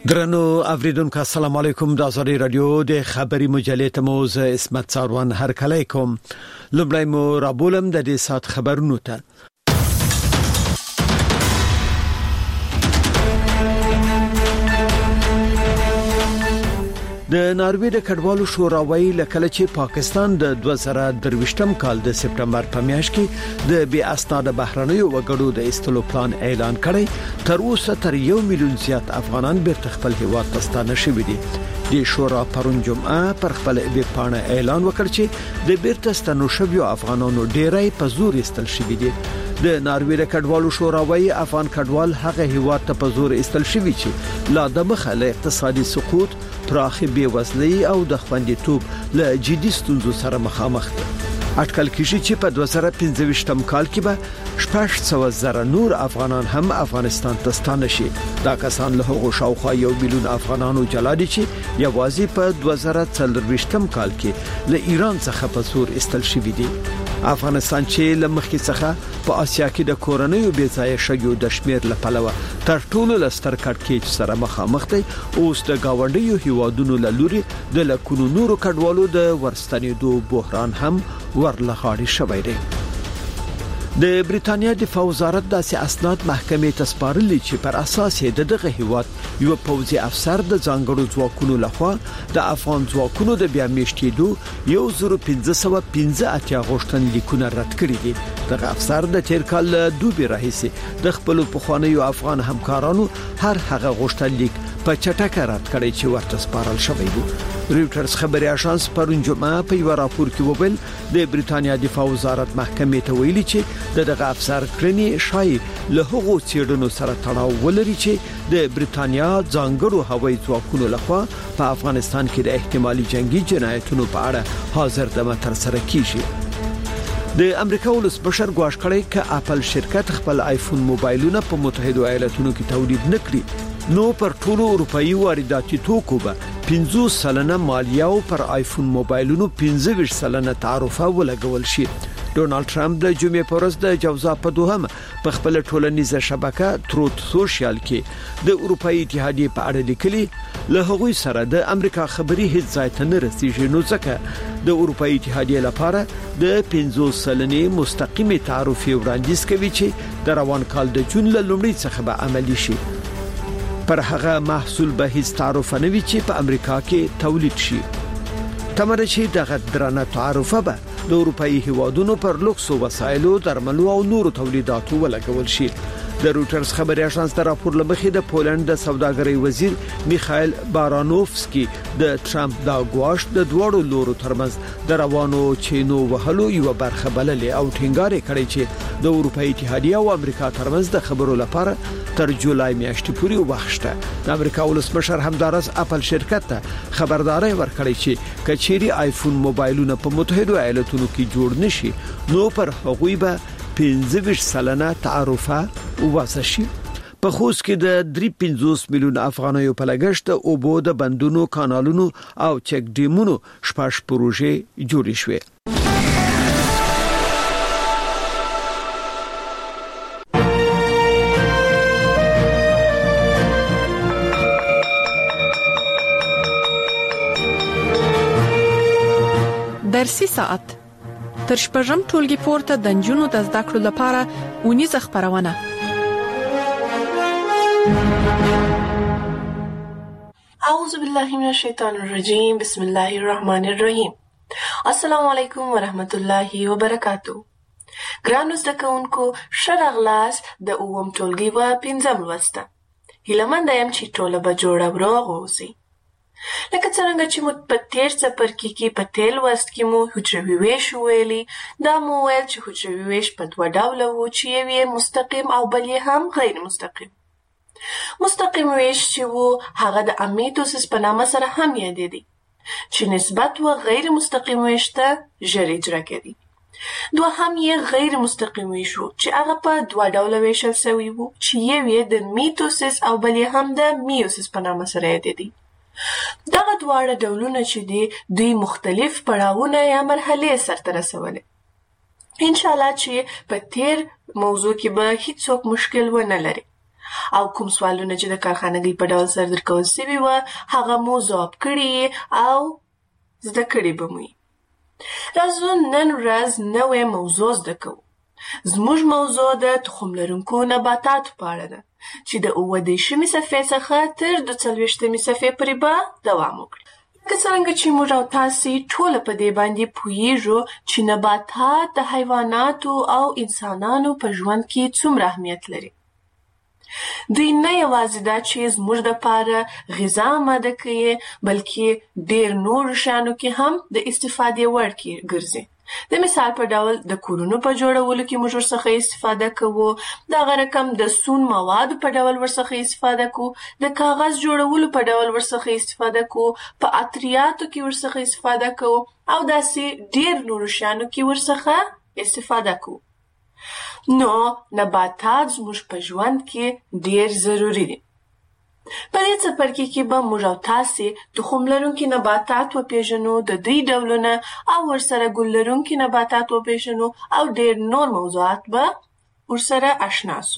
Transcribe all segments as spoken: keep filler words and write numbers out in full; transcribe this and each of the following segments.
درنو اوریدونکو السلام علیکم. د آزادی رادیو د خبري مجلې ته مو زه اسمت ساروان هرکلی کوم. لومړی مو رابولم د دې سات خبرونو ته. د ناروې د کډوالو شوراوي لکه چې پاکستان د دوه زره درویشتم کال د سپټمبر په میاشت کې د بي اسناد بهرنیو وګړو د استلو پلان اعلان کړی، تر اوسه تر یو میلیون زیات افغانان بیرته خپل هیواد ته ستانه شوي دي. د شورا پرون جمعه پر خپل ویبپاڼه اعلان وکړ چې د بیرته ستنو شویو افغانانو ډیری په زور استل شوي دي. د ناروې د کډوالو شوراوي افغان کډوال هغه هیواد ته په زور استل شوي چې لا د مخه له اقتصادي سقوط، پراخي بیوزلۍ او د خوندیتوب له جدي ستونزو سره مخامخ دي. اټکل کیږي چې په دوه زره پنځه کال کې به شپږ سوه زره نور افغانان هم افغانستان ته ستانه شي. دا کسان له هغو شاوخوا یو میلیون افغانانو جلا دي چې یوازې په دوه زره څلورویشتم کال کې له ایران څخه په زور استل شوي دي. افغانستان چې لمخکې څخه په آسیا کې د کورنیو بیځایه شګو د شمیر لپاره تر ټولو لستر کړکېچ سره مخامخ دی، اوس د گاونډیو هیوادونو لوري د لکونو نورو کډوالو د ورستنېدو بحران هم ورلغاړي شوی دی. د بریتانیا دفاع وزارت داسې اسناد محکمې ته سپارلي چې پر اساس یې د دغه هیواد یو پوځي افسر د ځانګړو ځواکونو لخوا د افغان ځواکونو د بیا میشتېدو یو زره پنځه سوه پنځه اتیا غوښتنلیکونه رد کړي دي. دغه افسر د تیر کال دوبي راهیسې د خپل پخوانیو افغان همکارانو هر هغه غوښتنلیک په چټکه رد کړي چې ورته سپارل شوی وو. رويټرز خبري اژانس پرون جمعه په یو راپور کې وویل د بریتانیا دفاع وزارت محکمې ته ویلي چې دغه افسر کړنی شای له هغو چیرونو سره تړاو ولري چې د بریتانیا ځانګړو هوایي ځواکونو لخوا په افغانستان کې د احتمالي جنگي جنایتونو په اړه حاضر دمه تر سره کیږي. د امریکا ولسمشر ګواښ کړی چې اپل شرکت خپل آیفون موبایلونه په متحده ایالاتونو کې تولید نکړي، نو پر ټولو اروپאי وارداتي توکو به پنځوس سلنه مالیه او پر آیفون موبایلونو پنځه ویشت سلنه تعرفه ولګول شي. ډونالد ټرمپ د جمعې په ورځ د جوزا په دوهم په خپل ټولنیزه شبکه تروت سوشل کې د اروپאי اتحادیې په اړه لیکلي، له هغوی سره د امریکا خبري هیڅ ځای ته نه رسیږي، نو ځکه د اروپאי اتحادیې لپاره د پنځوس سلنې مستقیمه تعرفه وړاندیز کوي چې د روان کال د جون له لومړۍ څخه به عملی شي. پر هغه محصول به هیڅ تعرفه نه وي چې په امریکا کې تولید شي. تمره چې دغه درنه تعرفه به د اروپאי هیوادونو پر لوکسو وسایلو، درملو او نورو تولیداتو ولګول شي. د رويټرز خبري اژانس د راپور لمخې د پولند د سوداګرۍ وزیر میخائیل بارانوفسکی د ټرمپ دا ګواښ د دوړو لورو ترمنځ د روانو چینو وهلو یو برخه بللې او ټینګار کړی چې د اروپאי اتحادیه او امریکا ترمنځ د خبرو لپاره تر جولای میاشتې پورې وخت شته. د امریکا ولسمشر همدارس اپل شرکت ته خبرداري ورکړی چې کچيري آیفون موبایلونه په متحده ایالاتونو کې جوړ نشي، نو پر هغوی به پنځه ویشت سلنه تعرفه واسه شي. په خوست کې د درې پنځوس میلیون افغانیو په لګښت د اوبو د بندونو، کانالونو او چک ډیمونو شپږ پروژې جوړې شوې. درسي ساعت تر شپږم ټولګي پورته د نجونو د زده کړو لپاره ونیزه خبرونه. اعوذ بالله من الشیطان الرجیم، بسم الله الرحمن الرحیم. السلام علیکم ورحمت الله وبرکاتہ. ګرانو زده کوونکو، ښه راغلاست د اووم ټولګي په پنځم لوست. هیله یم چې ټوله به جوړه او روغ اوسئ. لکه څنګه چې مو په تیر څپرکي کې په تیر لوست کې مو حجروي ویش ویلي، دا مو ویل چې حجروي ویش په دوه ډوله وو، چې یو یې مستقیم او بل یې هم غیر مستقیم. مستقیم ویش چې وو هغه د امیتوسیس په نامه سره هم یادېدی، چې نسبت و غیر مستقیم ویش ته ژر اجرا کېدی. دوهم یې غیر مستقیم ویش وو چې هغه په دوه ډوله ویشل سوی وو، چې یو یې د میتوسیس او بل یې هم د میوسیس په نامه سره یادېدی. دغه دواړه ډولونه چې دي دوی مختلف پړاوونه یا مرحلې سرته رسولې. ان شاء الله چې په تیر موضوع کې به هیڅوک مشکل ونه لري. او کوم سوالونه چې د کارخانګۍ په ډول سره درکول شوي وو هغه مو ځواب کړي او زده کړي به مو. راځو نن ورځ نوې موضوع زده کوو. زموږ موضوع د تخم لرونکو نباتاتو په اړه ده چې د اووه دېرشمې صفحې څخه تر دوه څلوېښتمې صفحې پورې به دوام وکړي. لکه څرنګه چې موږ او تاسې ټوله په دې باندې پوهیږو چې نباتات د حیواناتو او انسانانو په ژوند کې څومره اهمیت لري. دوی نه یوازې دا چې زموږ دپاره غذا آماده کوي بلکې ډېر نورو شیانو کې هم د استفادې وړ ګرځي. د مثال په ډول د کورونو په جوړولو کې موږ ورڅخه استفاده کوو، دغه رقم د سون موادو په ډول ورڅخه استفاده کوو، د کاغذ جوړولو په ډول ورڅخه استفاده کوو، په عطریاتو کې ورڅخه استفاده کوو او داسې ډېر نورو شیانو کې ورڅخه استفاده کوو. نو نباتات زموږ په ژوند کې ډېر ضروري دي. په دې څپرکي کې به موږ او تاسې تخم لرونکي نباتات وپېژنو، د دوی ډولونه او ورسره ګل لرونکي نباتات وپېژنو او ډېر نور موضوعات به ورسره اشنا سو.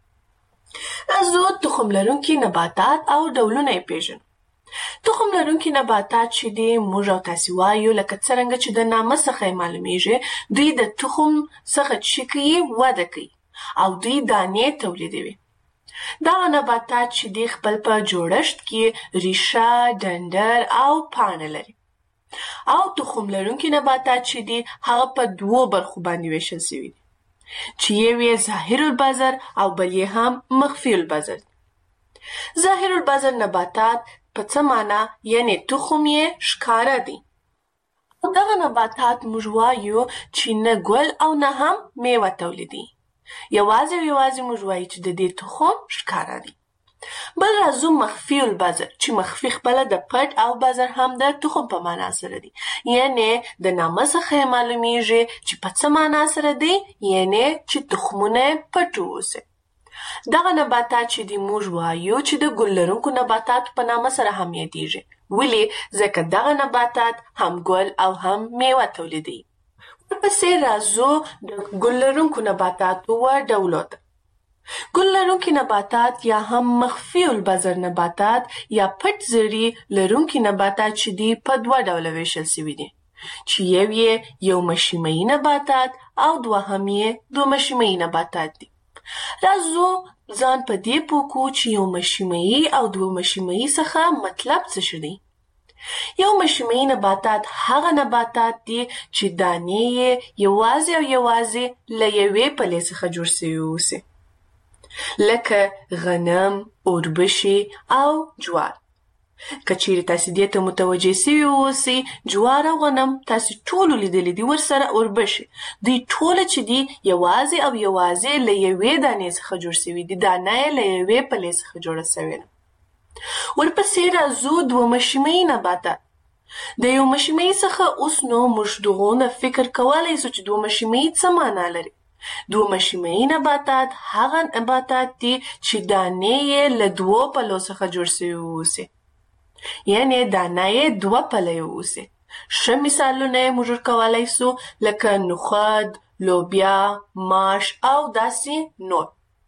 راځو تخم لرونکي نباتات او ډولونه یې پېژنو. تخم لرونکي نباتات چې دي موږ او تاسې وایو لکه څرنګه چې د نامه څخه یې معلومیږي دوی د تخم څخه چې کوي وده کوي او دوی دانې تولیدوي. دغه نباتات چې دي خپل په جوړښت کې ریشه، ډنډر او پاڼه لري او تخم لرونکي نباتات چې دي هغه په دوو برخو باندې ویشل شوي دي چې یو یې ظاهر البذر او بل یې هم مخفي البذر. ظاهر البذر نباتات په څه معنا یعنی تخم یې ښکاره دی. دغه نباتات موږ وایو چې نه ګل او نه هم میوه تولیدي. یوازې یوازې موږ وایو چې د دې تخم ښکاره دی. بل راځو مخفي البذر چې مخفي خپله د پټ او بذر هم د تخم په معنا سره دی. یعنی د نامه څخه یې معلومیږي چې په څه معنا سره دی، یعنی چې تخمونه پټ واوسي. دغه نباتات چې دی موږ وایو چې د ګل لرونکو نباتاتو په نامه سره هم یادیږي. ولې؟ ځکه دغه نباتات هم ګل او هم میوه تولیدوي. ورپسې راځو د ګل لرونکو نباتاتو و ډولو ته. ګل لرونکي نباتات یا هم مخفي البذر نباتات یا پټ زړي لرونکي نباتات چې دي په دوه ډوله ویشل شوي دي چې یو یې یو مشیمه‌ایي نباتات او دوهم یې دوه مشیمه‌ایي نباتات دي. راځو ځان په دې پوه کړو چې یو مشیمه‌ایي او دوه مشیمه‌ایي څخه مطلب څه شی دی. یو مشیمه‌ایي نباتات هغه نباتات دي چې دانې یې یوازې او یوازې له یوې پلې څخه جوړ شوي اوسي، لکه غنم، اوربشې او جوار. که چیرې تاسې دې ته متوجه سوي اوسئ، جوار او غنم تاسې ټولو لیدلي دي، ورسره اوربشې، دوی ټوله چې دي یوازې او یوازې له یوې دانې څخه جوړ سوي دي، دانه یې له یوې پلې څخه جوړه سوې ده. ورپسې راځو دوه مشیمه‌ایي نباتات. د یو مشیمه‌ایي څخه اوس نو موږ دغونه فکر کولی سو چې دوه مشیمه‌ایي څه معنا لري. دوه مشیمه‌ایي نباتات هغه نباتات دي چې دانې یې له دوو پلو څخه جوړ سوي اوسي، یعنی دانه یې دوه پلې اوسي. ښه مثالونه یې موږ ورکولی سو لکه نخود، لوبیا، ماش او داسې نور.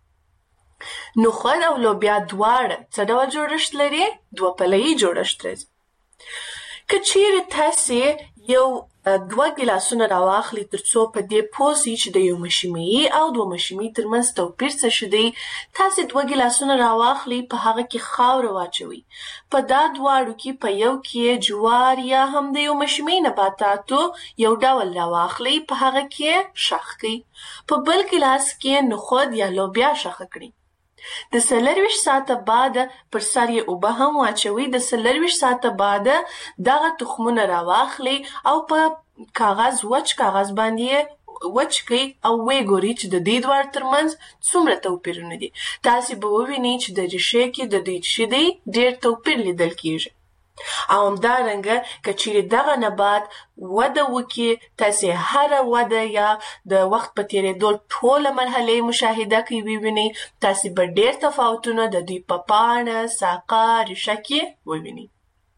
نخود او لوبیا دواړه څه ډول جوړښت لري؟ دوه پله‌یي جوړښت لري. که چیرې تاسې یو دوه ګیلاسونه راواخلئ تر څو په دې پوه سئ چې د یو مشیمه‌ایي او دوه مشیمه‌ایي ترمنځ توپیر څه شی دی، تاسې دوه ګیلاسونه راواخلئ، په هغه کې خاوره واچوئ، په دا دواړو کې په یو کې جوار یا هم د یو مشیمه‌ایي نباتاتو یو ډول راواخلئ، په هغه کې ښخ کړئ، په بل ګیلاس کې نخود یا لوبیا ښخه کړئ. د څلرویشت ساعته بعد پر سر یې اوبه هم واچوئ. د څلرویشت ساعته بعد دغه تخمونه راواخلئ او په کاغذ وچ کاغذ باندې وچ کړئ او ویې ګورئ چې د دې دواړو ترمنځ څومره توپیرونه دي. تاسې به ووینئ چې د ریښې کې د دوی چې دی ډېر توپیر لیدل کیږي. او همدارنګه که چیرې دغه نبات وده وکړي، تاسې هره وده یا د وخت په تېرېدو ټوله مرحلې مشاهده کوئ، ووینئ تاسې به ډېر تفاوتونه د دوی په پاڼه، ساقه، ریښه کې ووینئ.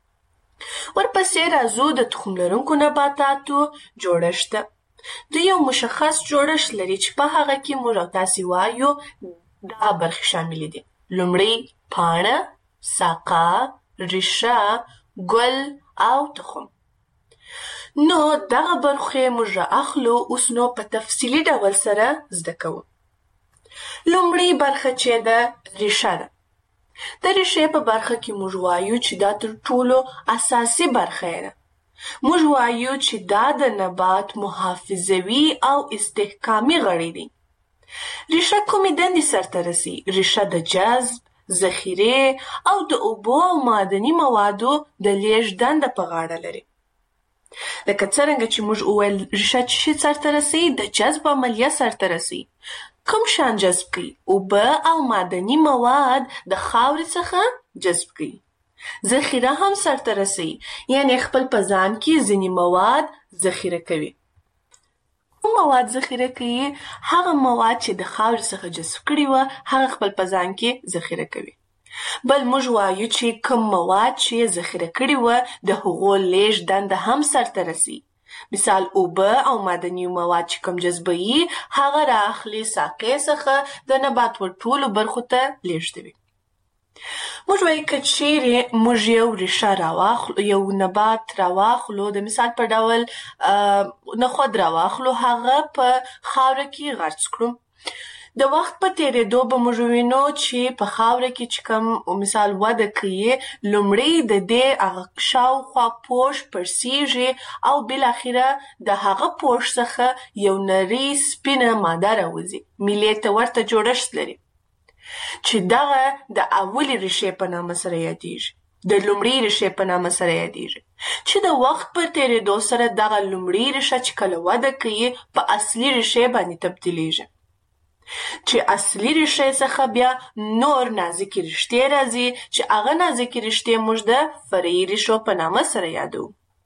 ورپسې راځو د تخم لرونکو نباتاتو جوړښت ته. دوی یو مشخص جوړښت لري چې په هغه کې موږ او تاسې وایو دغه برخې شاملې دي. لومړی پاڼه، ساقه، ریشه، ګل او تخم. نو دغه برخې موږ رااخلو. اوس نو په تفصیلي ډول سره زده کوو. لومړی برخه چې ده ریشه ده. د ریښې په برخه کې موږ وایو چې دا تر ټولو اساسي برخه ده. موږ وایو چې دا د نبات محافظوي او استحکامي غړي دي. ریشه کومې دندې سرته رسي؟ ریشه د جذب، ذخیره او د اوبو او معدني موادو د لیږد دنده په غاړه لري. لکه څرنګه چې موږ وویل ریشه څه شي سرته رسي؟ د جذب عملیه سرته رسي. کوم شیان جذب کوي؟ اوبه او معدني مواد د خاورې څخه جذب کوي. ذخیره هم سرته رسي، یعنی خپل په ځان کې ځینې مواد ذخیره کوي. کوم مواد ذخیره کوي؟ هغه مواد چې د خاورې څخه جذب کړي وه هغه خپل په ځان کې ذخیره کوي. بل موږ وایو چې کوم مواد چې ذخیره کړي وه د هغو لیږد دنده هم سرته رسي. مثال اوبه او معدني مواد چې کوم جذبوي هغه رااخلي ساقې څخه د نبات ور ټولو برخو ته لیږدوي. موږ وایو که چیرې موږ یو ریشه راواخلو، یو نبات راواخلو، د مثال په ډول نخود راواخلو، هغه په خاوره کې غرس کړو. د وخت په تیریدو به موږ وینو چې په خاوره کې چې کوم مثال وده کوي، لومړی د دې هغه شاوخوا پوښ پړسیږي او بالاخره د هغه پوښ څخه یو نرۍ سپینه ماده راوځي، میلې ته ورته جوړښت لري چې دغه د اولې ریښې په نامه سره یادیږي، د لومړۍ ریښې په نامه سره یادیږي، چې د وخت په تیریدو سره دغه لومړۍ ریښه چې کله وده کوي په اصلي ریښې باندې تبدیلیږي، چې اصلي ریښې څخه بیا نور نازکې رشتې راځي چې هغه نازکې رشتې موږ د فرعي ریښو په نامه سره یادو.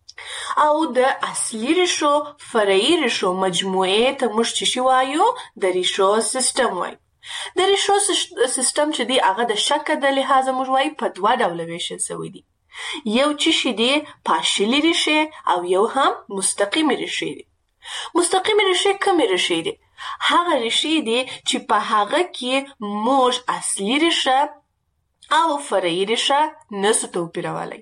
او د اصلي ریښو فرعي ریښو مجموعې ته موږ څه شی وایو؟ د ریښو سیستم وایو. د ریښو سیستم چې دی هغه د شکل د لحاظه موږ وایو په دوه ډوله ویشل شوی دی. یو چې شی دی پاشلي ریښې او یو هم مستقیمې ریښې دي. مستقیمې ریښې کومې ریښې دي؟ هغه ریښې دي چې په هغه کې موږ اصلي ریښه او فرعي ریښه نسو توپیرولی.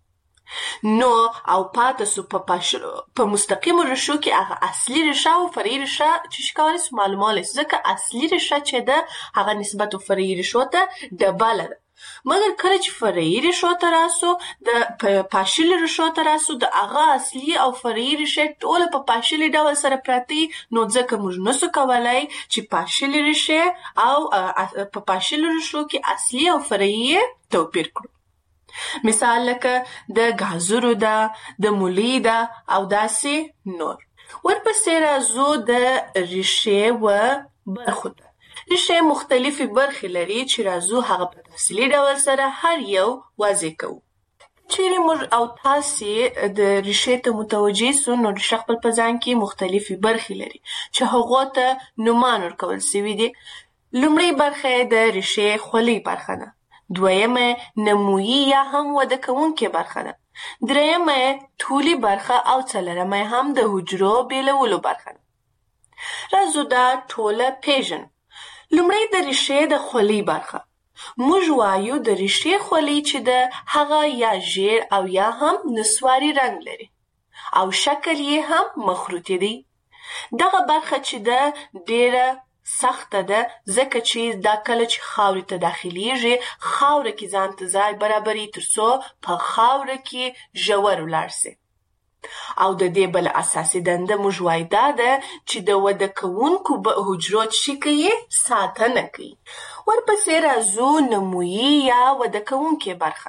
نو او پاته سو په پاشلو په مستقیمو ریښو کې هغه اصلي ریښه او فرعي ریښه چې شي کولی سو معلومولی سو، ځکه اصلي ریښه چې ده هغه نسبت فرعي ریښو ته ډبله ده. مګر کله چې فرعي ریښو ته راسو، د پاشلي ریښو ته راسو، د هغه اصلي او فرعي ریښې ټوله په پاشلي ډول سره پراته وي، نو ځکه موږ نسو کولی چې پاشلي ریښې او په پاشلو ریښو کې اصلي او فرعي توپیر کړو. مثال لکه د ګازرو ده، د مولی ده او داسې نور. ورپسې راځو د ریښې و برخو ته. ریښې مختلفې برخې لري چې راځو هغه په تفصیلي ډول سره هر یو واضح کوو. چیرې موږ او تاسې د ریښې ته متوجه سو، نو ریښه خپل په ځان کې مختلفې برخې لري چې هغو ته نومان ورکول سوي دي. لومړۍ برخه یې د ریښې خولۍ برخه ده. دویمه نمویي یا هم وده کوونکې برخه ده. دریمه طولي برخه او څلورمه هم د حجرو بیلولو برخه ده. راځو دا ټوله پیژنو. لومړی د ریښې د خولۍ برخه. موږ وایو د ریښې خولۍ چې ده هغه یا ژیړ او یا هم نسواري رنګ لري او شکل یې هم مخروطي دی. دغه برخه چې ده ډیره سخته ده، ځکه چې دا کله چې خاورې ته داخلیږي خاوره کې ځان ته ځای برابري تر څو په خاوره کې ژور ولاړ سي. او د دې بل اساسي دنده موږ وایو دا ده چې د وده کوونکو حجرو څه کوي؟ ساتنه کوي. ورپسې راځو نمویي یا وده کوونکې برخه.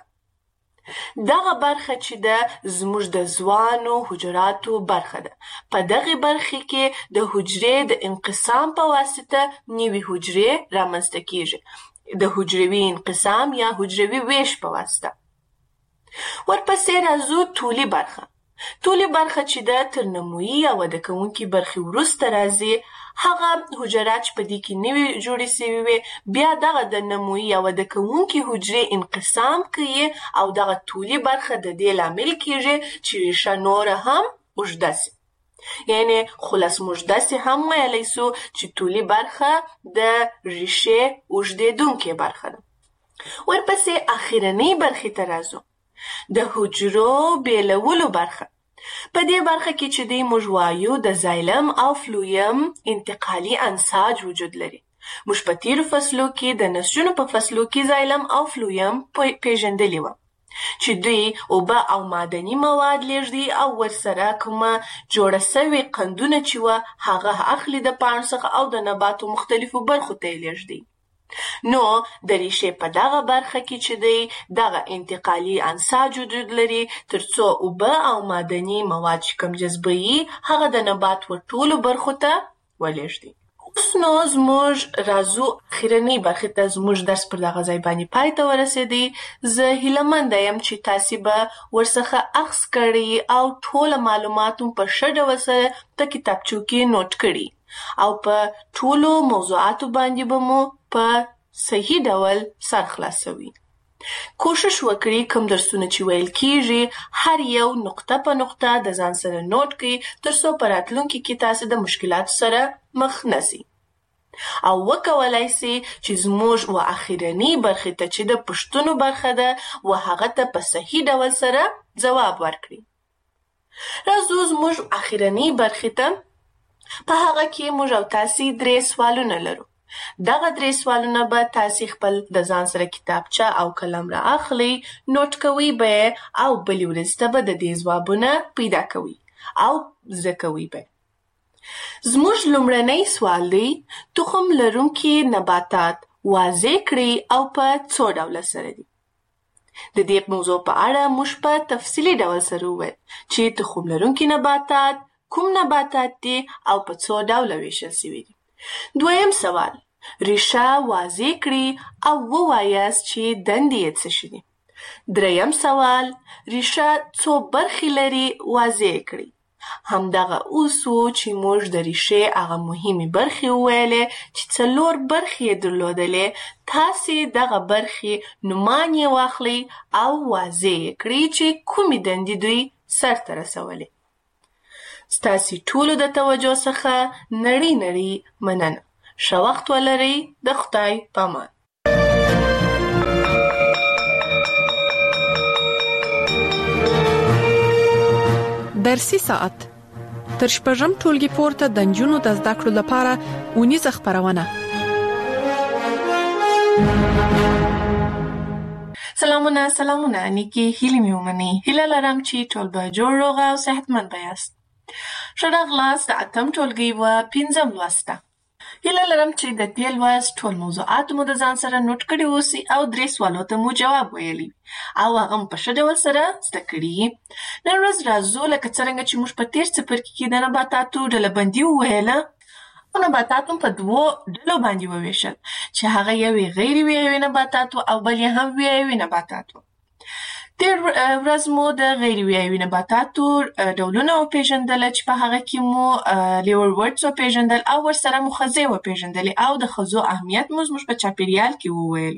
دغه برخه چې ده زموږ د ځوانو حجراتو برخه ده. په دغه برخه کې د حجرې د انقسام په واسطه نوې حجرې رامنځته کیږي، د حجروي انقسام یا حجروي ویش په واسطه. ورپسې راځو طولي برخه. طولي برخه چې ده تر نمویي یا وده کوونکې برخې وروسته راځي. هغه حجرات چې په دې کې نوې جوړې سوي وي بیا دغه د نمویي یا وده کوونکې حجرې انقسام کوي او دغه طولي برخه د دې لامل کیږي چې ریښه نوره هم اوږده سي. یعنی خلاص موږ داسې هم ویلی سو چې طولي برخه د ریښې اوږدېدونکې برخه ده. ورپسې اخرنۍ برخې ته راځو، د حجرو بیلولو برخه. په دې برخه کې چې دی موږ وایو د زایلم او فلویم انتقالي انساج وجود لري. موږ په تیرو فصلو کې د نسجونو په فصلو کې زایلم او فلویم پیژندلي وو چې دوی اوبه او معدني مواد لیږدي او ورسره کومه جوړه سوې قندونه چې وه هغه اخلي د پاڼو څخه او د نباتو مختلفو برخو ته یې لیږدي. نو د ریښې په دغه برخه کې چې دی دغه انتقالي انساج وجود لري ترڅو اوبه او معدني مواد چې کوم جذبوي هغه د نبات ټولو برخو ته ولیږدي. اوس نو زموږ راځو اخرنۍ برخې ته. زموږ درس پر دغه ځای باندې پای ته ورسېدی. زه هیلهمنده یم چې تاسې به ورڅخه اخذ کړي او ټوله معلومات مو په ښه ډول سره په کتابچو کې نوټ کړي او په ټولو موضوعاتو باندې به مو په صحیح ډول سر خلاصوي. کوشش وکړئ کوم درسونه چې ویل کیږي هر یو نقطه په نقطه د ځان سره نوٹ کړئ ترڅو په راتلونکي کې تاسو د مشکلاتو سره مخ نشئ او وکولای شئ چې زموږ و اخرنۍ برخې ته چې د پوښتنو برخه ده و هغه ته په صحیح ډول سره ځواب ورکړئ. راځو زموږ اخرنۍ برخې ته. په هغه کې موږ او تاسې درې سوالونه لرو. دغه درې سوالونه به تاسې خپل د ځان سره کتابچه او قلم را اخلي، نوٹ کوئ به او بلې ورځې ته به د دې ځوابونه پیدا کوئ او زده کوئ به. زموږ لومړنی سوال دی تخم لرونکي نباتات واضح کړئ او په څو ډوله سره دي. د دې موضوع په اړه موږ په تفصیلي ډول سره وویل چې تخم لرونکي نباتات کوم نباتات دي او په څو ډوله ویشل شوي دي. دویم سوال، ریشه واضح کړئ او ووایاست چې دندې یې څه شي دي. دریم سوال، ریشه څو برخې لري واضح کړئ. همدغه اوس و چې موږ د ریښې هغه مهمې برخې وویلې چې څلور برخې یې درلودلې. تاسې دغه برخې نومان یې واخلئ او واضح یې کړئ چې کومې دندې دوی سرته رسولې. ستاسې ټولو د توجه څخه نړۍ نړۍ مننه. ښه وخت ولرئ. د خدای په امان. درسي ساعت تر شپږم ټولګي پورته د نجونو د زده کړو لپاره اونیزه خپرونه. سلامونه سلامونه نیکی هیلې مې ومنئ. هیله لرم چې ټول به جوړ روغ او صحتمند به یاست. ښه راغلاست د اتم ټولګي و پنځم لوست ته. هیله لرم چې د دې لوست ټول موضوعات مو د ځان سره نوٹ کړي اوسي او درې سوالو ته مو جواب ویلی او هغه مو په ښه ډول سره زده کړي. نن ورځ راځو لکه څرنګه چې موږ په تېر څپرکي کې د نباتاتو ډلبندي وویله او نباتات هم په دوو ډلو باندې وویشل چې هغه یو غیر ویایوي نباتات او بل یې هم ویایوي نباتات و. تېر ورځ مو د غیر ویایوي نباتاتو ډولونه وپېژندله چې په هغه کې مو لیورورډز وپېژندل او ورسره مو خزې وپېژندلې او د خزو اهمیت مو زموږ په چاپېریال کې وویلي.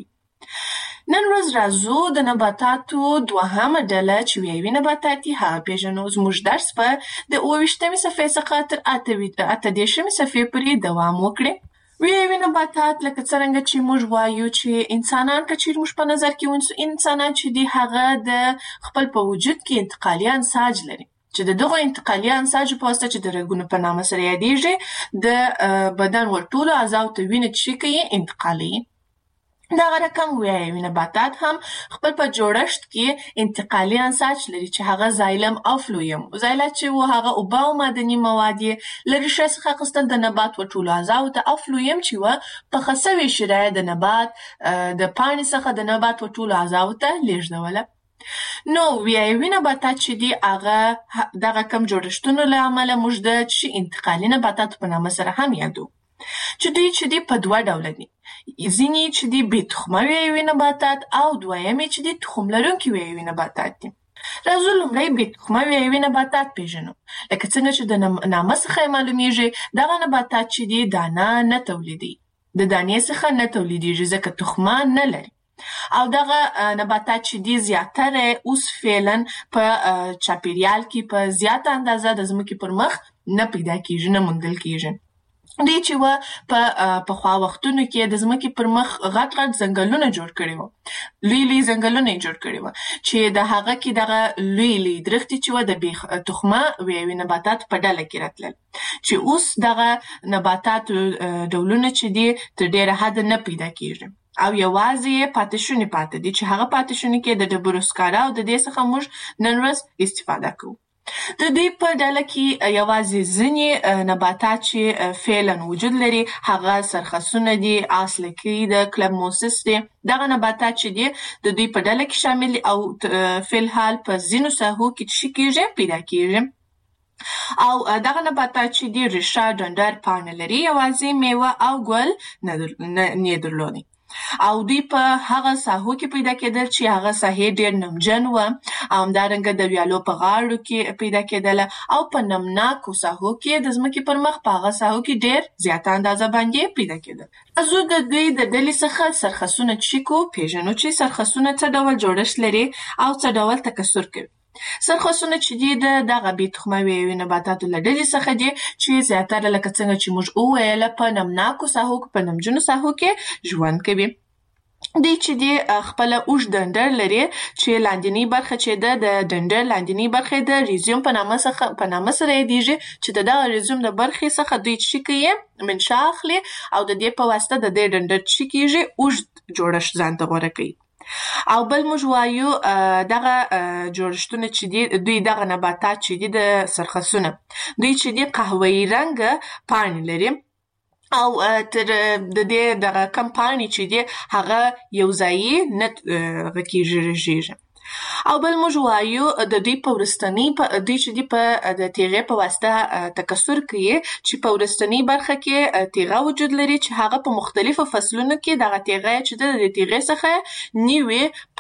نن ورځ راځو د نباتاتو دوهمه ډله چې ویایوي نباتات دي هغه پېژنو. زموږ درس به د اووه ویشتمې صفحې څخه تر اته دېرشمې صفحې پورې دوام وکړي. ویایوي نباتات لکه څرنګه چې موږ وایو چې انسانان که چیرې موږ په نظر کې ونیسو انسانان چې دي هغه د خپل په وجود کې انتقالي انساج لري چې د دغو انتقالي انساجو په واسطه چې د رګونو په نامه سره یادېږي د بدن ور ټولو اعضاو ته وینه چې کوي انتقالوي. دغه رقم ویایوي نباتات هم خپل په جوړښت کې انتقالي انساج لري چې هغه زایلم او فلویم. زایلات چې و هغه اوبه او معدني مواد یې له ریښې څخه اخیستل د نبات و ټولو اعضاو ته او فلویم چې و پخه سوې شیره د نبات د پاڼې څخه د نبات و ټولو اعضاو ته لیږدوله. نو ویایوي نباتات چې دي هغه دغه کم جوړښتونو له امله موږ د انتقالي نباتاتو په نامه سره هم یادو چې دوی چې دي په دوه ډوله دي. ځینې چې دي بې تخمه ویایوي نباتات او دویم چې دي تخم لرونکي ویایوي نباتات دي. راځو لومړی بې تخمه ویایوي نباتات پېژنو. لکه څنګه چې د نامه څخه یې معلومیږي دغه نباتات چې دي دانه نه تولیدوي، د دانې څخه نه تولیدیږي ځکه تخمه نه لري او دغه نباتات چې دي زیاتره اوس فعلا په چاپېریال کې په زیاته اندازه د ځمکې پر مخ نه پیدا کېږي، نه موندل کېږي. دی چې و په پخوا وختونو کې د ځمکې پر مخ غټ غټ ځنګلونه جوړ کړي وو، لوی لوی ځنګلونه یې جوړ کړي وو چې د هغه کې دغه لوی لوی درختې چې وه د بې تخمه وې نباتات په ډله کې راتلل، چې اوس دغه نباتاتو ډولونه چې دي تر ډېره حده نه پیدا کېږي او یوازې یې پاتې شوني پاتې دي، چې هغه پاتې شوني کې د ډبرو سکاره او د دې څخه موږ نن ورځ استفاده کوو. د دې په ډله کې یوازې ځینې نباتات چې فعلا وجود لري هغه سرخسونه دي، آسلکي د کلبموسس دي. دغه نباتات چې دي د دوی په ډله کې شامل دي او فلحال په ځینو ساحو کې څه کېږي پیدا کېږي. او دغه نباتات چې دي ریښه، ډنډر، پاڼه لري، یوازې میوه او ګل نه درلودي او دوی په هغه ساحو کې پیدا کېدل چې هغه ساحې ډېر نمجن وه او همدارنګه د ویالو په غاړو کې پیدا کېدله او په نمناکو ساحو کې د ځمکې پر مخ په هغه ساحو کې ډېر زیاته اندازه باندې پیدا کېدل. راځو د دوی د ډلې څخه سرخسونه چې کو پېژنو چې سرخسونه څه ډول جوړښت لري او څه ډول تکثر کوي. سرخسونه چې دي د دغه بې تخمه ویوي نباتاتو له ډلې څخه دي چې زیاتره لکه څنګه چې موږ وویله په نمناکو ساحو په نمجنو ساحو کې ژوند کوي. دی چې دی خپله اوږد ډنډر لري چې لاندینۍ برخه چې ده د ډنډر لاندینۍ برخه د ریزیوم په نامه څخه په نامه سره یادیږي چې د دغه ریزیوم د برخې څخه دوی څه کوي منشا اخلي او د دې په واسطه د دې ډنډر څه کېږي اوږد جوړښت ځان ته غوره کوي. او بل موږ وایو دغه جوړښتونه چې دي دوی دغه نباتات چې دي د سرخسونه دوی چې دي قهوه‌ایي رنګه پاڼې لري او تر د دې دغه کم پاڼې چې دي هغه یو ځایي نه غکېږي رژېږي. او بل موږ وایو د دوی په وروستنۍ دوی چې دي په د تیغې په واسطه تکثر کوي چې په وروستنۍ برخه کې تیغه وجود لري چې هغه په مختلفو فصلونو کې دغه تیغه چې د تیغې څخه نوې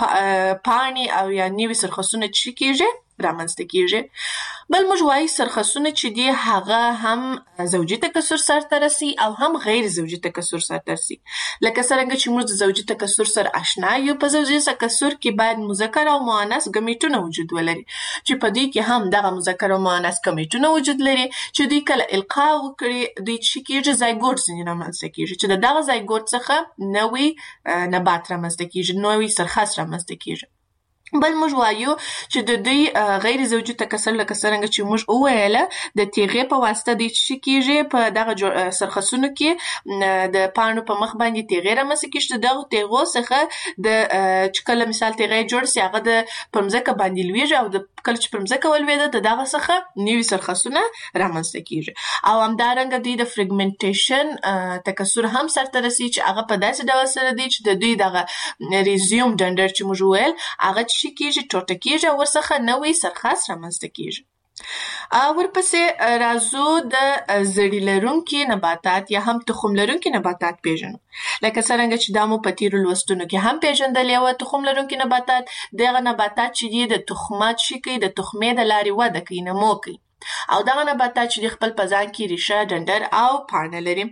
پاڼې او یا نوې سرخسونه چې کېږي رامنځته کېږي. بل موږ وایو سرخسونه چې دي هغه هم زوجي تکثر سرته رسي او هم غیر زوجي تکثر سرته رسي. لکه څرنګه چې موږ د زوجي تکثر سره آشنا یو، په زوجي تکثر کې باید مذکر او مؤنث ګمیټونه وجود ولري چې په دې کې هم دغه مذکر او مؤنث ګمیټونه وجود لري چې دوی کله القا وکړي دوی چې کېږي زایګوټ ځینې رامنځته کېږي چې د دغه زایګوټ څخه نوی نبات رامنځته کېږي، نوی سرخس رامنځته کېږي. بل موږ وایو چې د دوی غیر زوجي تکثر لکه څرنګه چې موږ وویله د تیغې په واسطه دوی چې کېږي په دغه سرخسونو کې د پاڼو په مخ باندې تیغې رامنځته کېږي. د دغو تیغو څخه د چې کله مثال تیغې جوړ سي هغه د پر مځکه باندې لویږي او د کله چې پر مځکه ولوېده د دغه څخه نوي سرخسونه رامنځته کېږي. او همدارنګه دوی د فریګمنټیشن تکثر هم سرته رسي چې هغه په داسې ډول سره دی چې د دوی دغه ریزیوم ډنډر چې موږ وویل هغه چې کېږي ټوټه کېږي او ورڅخه نوی سرخس رامنځته کېږي. ورپسې راځو د زړي لرونکي نباتات یا هم تخم لرونکي نباتات پیژنو. لکه څرنګه چې دا مو په تیرو لوستونو کې هم پیژندلې وه. تخم لرونکي نباتات دغه نباتات چې دي د تخمات شي کوي د تخمې د لارې وده کوي، نمو کوي او دغه نباتات چې خپل په ځان کې ریښه، ډنډر او پاڼه لري.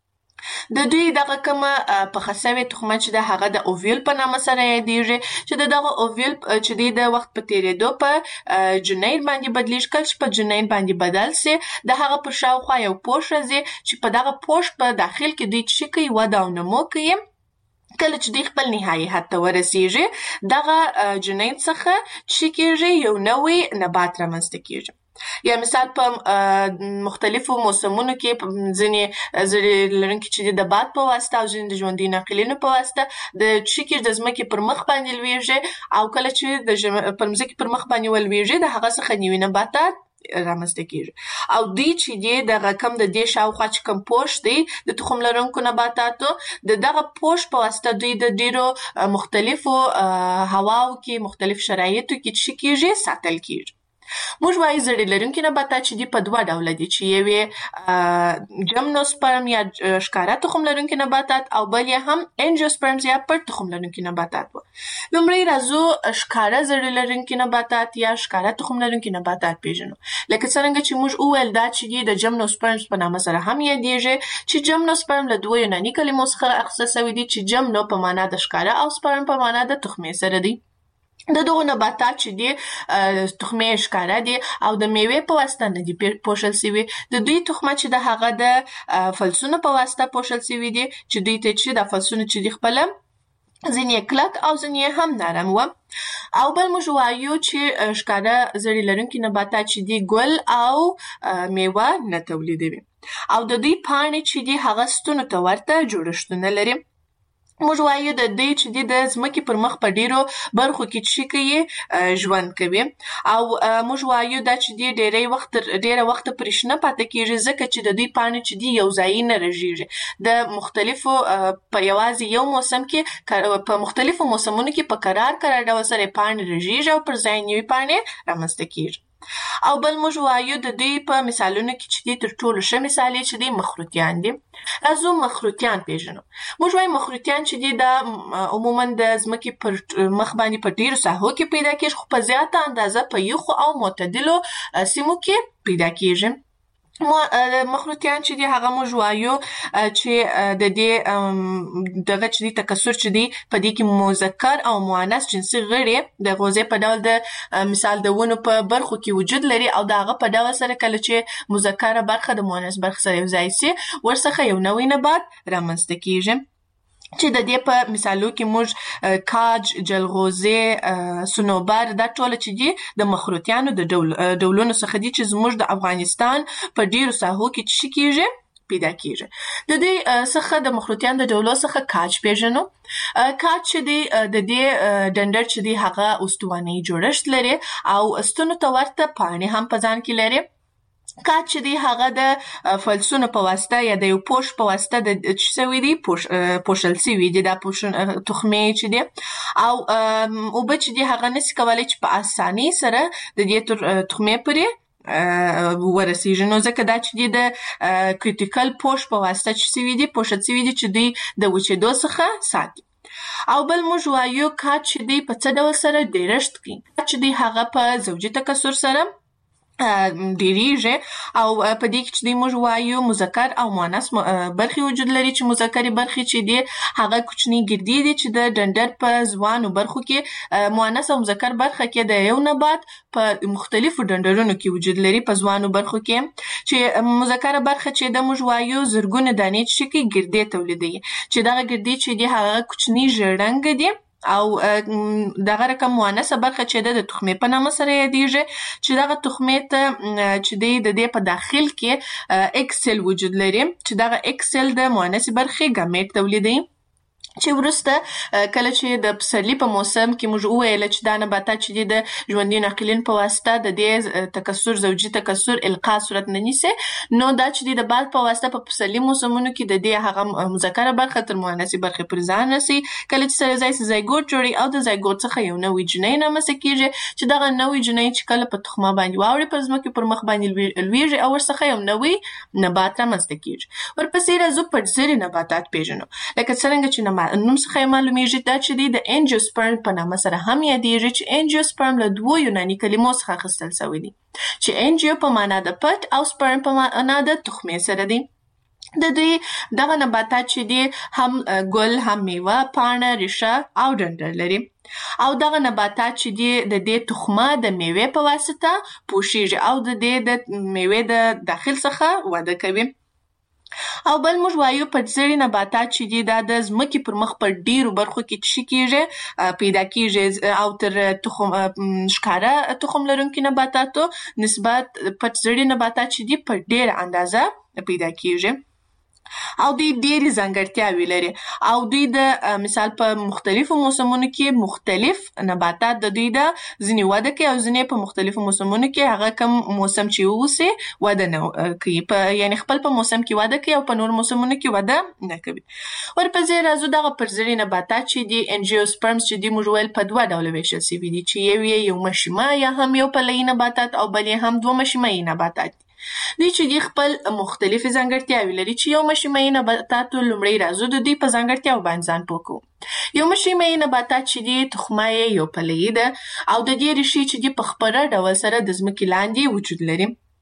د دوی دغه کومه پخه سوې تخمه چې ده هغه د اوویل په نامه سره یادیږي چې د دغه اوویل چې دی د وخت په تیرېدو په جنین باندې بدلیږي. کله چې په جنین باندې بدل سي د هغه په شاوخوا یو پوښ راځي چې په دغه پوښ په داخل کې دوی څه کوي وده او نمو کوي. کله چې دوی خپل نهایي حد ته ورسېږي دغه جنین څخه څه کېږي یو نوی نبات رامنځته کېږي. یا مثال په مختلفو موسمونو کې ځینې زړي لرونکي چې د باد په واسطه او ځینې د ژوندي ناقلینو په واسطه د څه کېږي د ځمکې پر مخ باندې لویږي او کله چې د پر ځمکې پر مخ باندې ولویږي د هغه څخه نوي نباتات رامنځته کېږي. او دوی چې دی دغه کم د دې شاوخوا چې کوم پوښ دی د تخم لرونکو نباتاتو د دغه پوښ په واسطه دوی د ډېرو مختلفو هواو کې مختلف شرایطو کې څه کېږي ساتل کېږي. موږ وایو زړي لرونکي نباتات چې دي په دوه ډوله دي چې یو یې جمنوسپرم یا ښکاره تخم لرونکي نباتات او بل یې هم انجیوسپرمز یا پټ تخم لرونکي نباتات وو. لومړی راځو ښکاره زړي لرونکي نباتات یا ښکاره تخم لرونکي نباتات پیژنو. لکه څرنګه چې موږ وویل دا چې دي د جمنوسپرمز په نامه سره هم یادیږي چې جمنوسپرم له دوو یوناني کلمو څخه اخیستل سوی دي چې جمنو په معنا د ښکاره او سپرم په معنا د تخمې سره دی. د دغو نباتات چې دي تخمې ښکاره دي او د میوې په واسطه نه دي پوښل سوي. د دوی تخمه چې د هغه د فلسونو په واسطه پوښل سوي دي چې دوی ته چې د فلسونو چې دي خپله ځینې کلک او ځینې هم نرم و. او بل موږ وایو چې ښکاره زړې لرونکي نباتات چې دي ګل او میوه نه تولیدوي او د دوی پاڼې چې دي هغه ستونو ته ورته جوړښتونه لري. موږ وایو د دوی چې دي د ځمکې پر مخ په ډیرو برخو کې چې کوي ژوند کوي او موږ وایو دا چې دي ډیری وخت ډیره وخت پرې شنه پاتې کیږي ځکه چې د دوی پاڼې چې دي یو ځای نه رژېږي. د مختلفو په یوازې یو موسم کې په مختلفو موسمونو کې په قرار قرار ډول سره پاڼې رژېږي او پر ځای نوې پاڼې رامنځته کیږي. او بل موږ وایو د دوی په مثالونو کې چې دي تر ټولو ښه مثال یې چې دي مخروطیان دي. راځو مخروطیان پیژنو. موږ وایو مخروطیان چې دي دا عموما د ځمکې پر مخ باندې په ډیرو ساحو کې پیدا کیږي خو په زیاته اندازه په یخو او معتدلو سیمو کې پیدا کیږي. مخروطیان چې دي هغه موږ وایو چې د دې دغه چې دي تکثر چې دي په دې کې مذکر او مؤنث جنسي غړي د غوزې په ډول د مثال د ونو په برخو کې وجود لري او د هغه په ډول سره کله چې مذکره برخه د مؤنث برخه سره یو ځای سي ورڅخه یو نوی نبات رامنځته کیږي چې د دې په مثالو کې موږ کاج، جلغوزې، صنوبر دا ټول چې دي د مخروطیانو د ډول ډولونو څخه دي چې زموږ د افغانستان په ډیرو ساحو کې چې کیږي پیدا کیږي. د دې څخه د مخروطیانو د ډولو څخه کاج پیژنو. کاج چې دی د دې ډنډر چې دی هغه استواني جوړښت لري او ستونو ته ورته پاڼې هم په ځان کې لري. کاج چې دی هغه د فلسونو په واسطه یا د یو پوش په واسطه د چې سوي دي پوښل سوي دي دا تخمې چې دي او اوبه چې دي هغه نسي کولی چې په اسانۍ سره د دې تخمې پورې ورسیږي نو ځکه دا چې دي د کریټیکل پوش په واسطه چې سوي دي پوښل سوي دي چې دوی د وچېدو څخه ساتي. او بل موږ وایو کاج چې دی په څه ډول سره ډیرښت کوي. کاج چې دی هغه په زوجي تکثر سره ډیریږي او په دې کې چې دی موږ وایو مذکر او مؤنث برخې وجود لري چې مذکرې برخې چې دي هغه کوچني ګردې دي چې د ډنډر په ځوانو برخو کې مؤنث او مذکر برخه کې د یو نبات په مختلفو ډنډرونو کې وجود لري په ځوانو برخو کې چې مذکر برخه چې د موږ وایو زرګونه دانې چې کې ګردې تولیدوي چې دغه ګردې چې دي هغه کوچني ژیړ رنګ دي او دغه رقم مؤنثه برخه چې د تخمې په نامه سره یادیږي چې دغه تخمې ته چې دی د دې په داخل کې اکسل وجود لري چې دغه اکسل د مؤنث برخې ګامیټ تولیدوي چې وروسته کله چې د پسرلي په موسم کې موږ وویل چې دا نباتات چې دي د ژوندي ناقلین په واسطه د دې تکثر زوجي تکثر القا صورت نه نیسي نو دا چې دي د باد په واسطه په پسرلي موسمونو کې د دې هغه مذکره برخه تر مؤنثې برخې پر ځان رسي کله چې سره ځای سي زایګوټ جوړي او د زایګوټ څخه یو نوی جنۍ رامنځته کیږي چې دغه نوی جنۍ چې کله په تخمه باندې واوړي په ځمکې پر مخ باندې لویږي او ورڅخه یو نوی نبات رامنځته کیږي. ورپسې راځو پټزري نباتات پیژنو لکه څرنګه چې نوم څخه معلومیږي دا چې دی د انجیوسپرم په نامه سره هم یادیږي چې انجیوسپرم له دوو یوناني کلمو څخه اخیستل شوی دی چې انجیو په معنا د پټ او سپرم په معنا د تخمې سره دی. د دوی دغه نباتات چې دي هم ګل هم میوه پاڼه ریښه او ډنډر لري او دغه نباتات چې دي د دې تخمه د میوې په واسطه پوښیږي او د دې د میوې د داخل څخه وده کوي. او بل موږ وایو پټزري نباتات چې دي دا د ځمکې پر مخ په ډیرو برخو کې چې کیږي پیدا کیږي او تر تخم ښکاره تخم لرونکي نباتاتو نسبت پټزري نباتات چې دي په ډیره اندازه پیدا کیږي او دوی ډېرې ځانګړتیاوې لري او دوی د مثال په مختلفو موسمونو کې مختلف نباتات د دوی د ځینې وده کوي او ځینې په مختلفو موسمونو کې هغه کوم موسم چې ووسي وده نه کوي په یعنی خپل په موسم کې وده کوي او په نور موسمونو کې وده نه کوي. ورپسې راځو دغه پټزري نباتات چې دي انجیوسپرمز چې دي موږ ویل په دوه ډوله ویشل سوي دي چې یو یې یو مشیمه یا هم یو پلهیي نباتات او بل یې هم دوه مشیمهیي نباتات دي. دوی چې دي خپل مختلفې ځانګړتیاوې لري چې یو مشیمهیي نباتاتو لومړی راځو د دوی په ځانګړتیاو باندې ځان پوه کوو. یو مشیمهیي نباتات چې دي تخمه یې یو پلهیي ده او د دې ریښې چې دي په خپره ډول سره د ځمکې لاندې وجود لري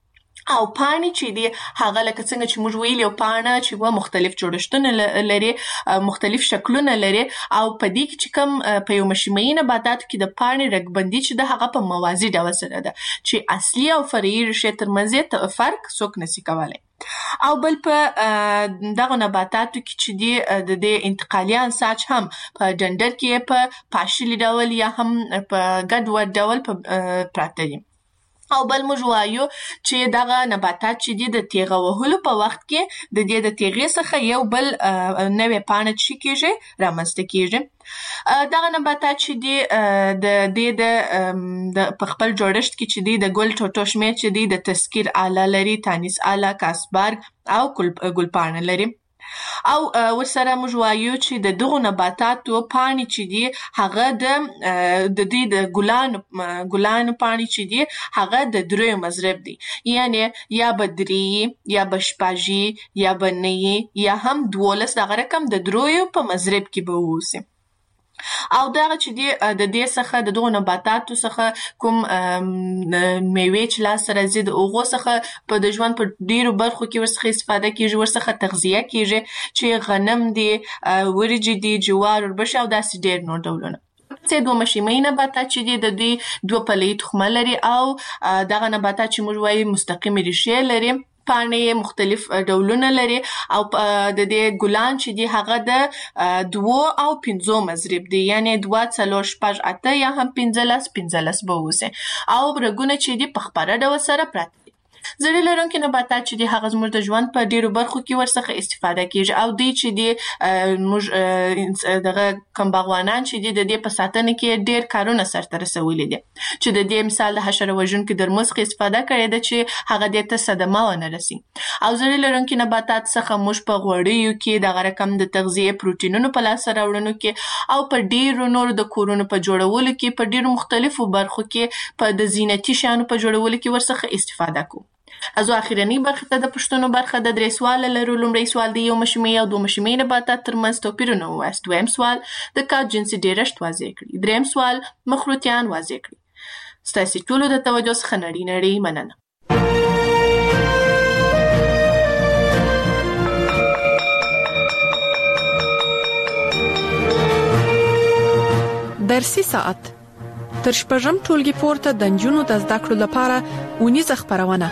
او پاڼې چې دی هغه لکه څنګه چې موږ ویل یو پاڼه چې و مختلف جوړښتونه لري مختلف شکلونه لري او په دې کې چې کوم په یو مشیمیي نباتاتو کې د پاڼې رګبندي چې د هغه په موازي ډول سره ده چې اصلي او فرعي ریښې ترمنځ فرق څوک نشي کولی. او بل په دغه نباتاتو کې چې دی د دې انتقالي انساج هم په ډنډر کې په پاشلي ډول یا هم په ګډوډ ډول پراته دي. او بل موږ وایو چې دغه نباتات چې دي د تیغه وهلو په وخت کې د دې د تیغې څخه یو بل نوې پاڼه چې کېږي رامنځته کېږي. دغه نباتات چې دي د دې د په خپل جوړښت کې چې دي د ګل ټوټو شمېر چې دي د تذکیر آله لري، تانیس آله، کاسبارګ او ګلپاڼه لري. او ورسره موږ وایو چې د دغو نباتاتو پاڼې چې دي هغه د د دې د ګلانو ګلانو پاڼې چې دي هغه د دریو مضرب دي، یعنی یا به درې یا به شپږ یا به نه یا هم دولس دغه رقم د دریو په مضرب کې به واوسي. او دغه چې دی د دې څخه د دغو نباتاتو څخه کوم میوې چې لاس راځي د هغو څخه په د ژوند په ډیرو برخو کې ورڅخه استفاده کیږي، ورڅخه تغذیه کیږي چې غنم دی، ورجې دي، جوار، وربشې او داسې ډیر نور ډولونه. چې دوه مشیمیي نباتات چې دي د دوی دوه پلهیي تخمه لري او دغه نباتات چې موږ وایو مستقیمې ریښې لري، پاڼې مختلف ډولونه لري او د دې ګلان چې دي هغه د دوو او پنځو مضرب دي، یعنی دوه، څلور، شپږ، اته یا هم پنځلس پنځلس به اوسي. او رګونه چې دي په خپره ډول سره پراته دي. زړې لرونکي نباتات چې دي هغه زموږ د ژوند په ډیرو برخو کې ورڅخه استفاده کیږي او دوی چې دي موږ دغه کوم باغوانان چې دي د دې په ساتنه کې ډیر کارونه سرته رسولي دي، چې د دې مثال د حشره وژونکي درملو څخه استفاده کړې ده چې هغه دې ته صدمه ونه رسي. او زړې لرونکي نباتات څخه موږ په غوړیو کې دغه رقم د تغذیې پروټینونو په لاسته راوړنو کې او په ډیرو نورو د کورونو په جوړولو کې په ډیرو مختلفو برخو کې په د زینتي شیانو په جوړولو کې ورڅخه استفاده کوو. ازو اخیرنی برخه ته د پښتنو برخه د درې سوال لرو. لومړی سوال د یو مشیمیي او دوه مشیمیي نباتات ترمنځ توپیرونه ووایاست. دویم سوال د کال جنسي ډیرښت واضح کړئ. دریم سوال مخروطیان واضح کړئ. ستاسې ټولو د توجه څخه نړۍ نړۍ مننه. درسي ساعت تر شپږم ټولګي پورته د نجونو د زده کړو لپاره اونیزه خپرونه.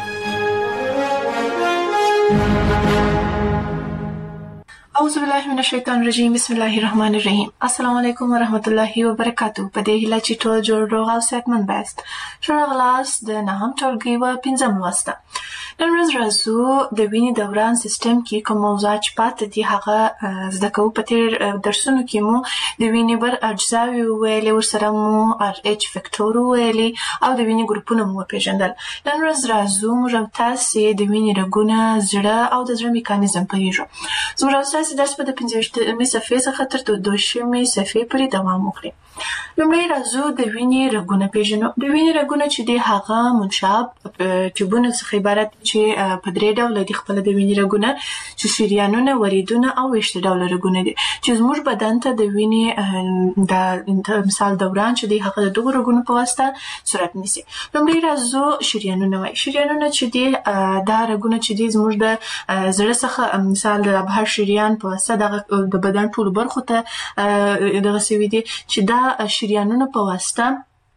اعوذ بالله من الشیطان الرجیم، بسم الله الرحمن الرحیم. السلام علیکم ورحمت الله وبرکاتو. په دې هیله چې ټول جوړ روغ او صحتمند یاست. ښه راغلاست د نهم ټولګي و پنځم لوسته. نن ورځ راځو د وینې دوران سیستم کې کوم موضوعات چې پاتې دي هغه زده کوو. په تیر درسونو کې مو د وینې بر اجزاوې وویلې، ورسره مو ار ایچ فکټور وویلې او د وینې ګروپونه مو وپېژندل. نن ورځ راځو موږ او تاسې د وینې رګونه، زړه او د زړه میکانیزم پوهیږو. زموږ او تاسې درس به د پنځویشتمې صفحې څخه تر دوهشتمې صفحې پورې دوام وکړي. لومړی راځو د وینې رګونه پېژنو. د وینې رګونه چې دی هغه منشاب ټیوبونو څخه عبارت چې په درې ډوله دي خپله د وینې رګونه، چې شریانونه، وریدونه او ویشت ډوله رګونه دي چې زموږ بدن ته د وینې د مثال دوران چې دی هغه د دغو رګونو په واسطه صورت نیسي. لومړی راځو شریانونه وایي. شریانونه چې دی دا رګونه چې دی زموږ د زړه څخه مثال د ابهر شریان په واسطه دغه د بدن ټولو برخو ته دغه سوي دي چې دا شریانونه په واسطه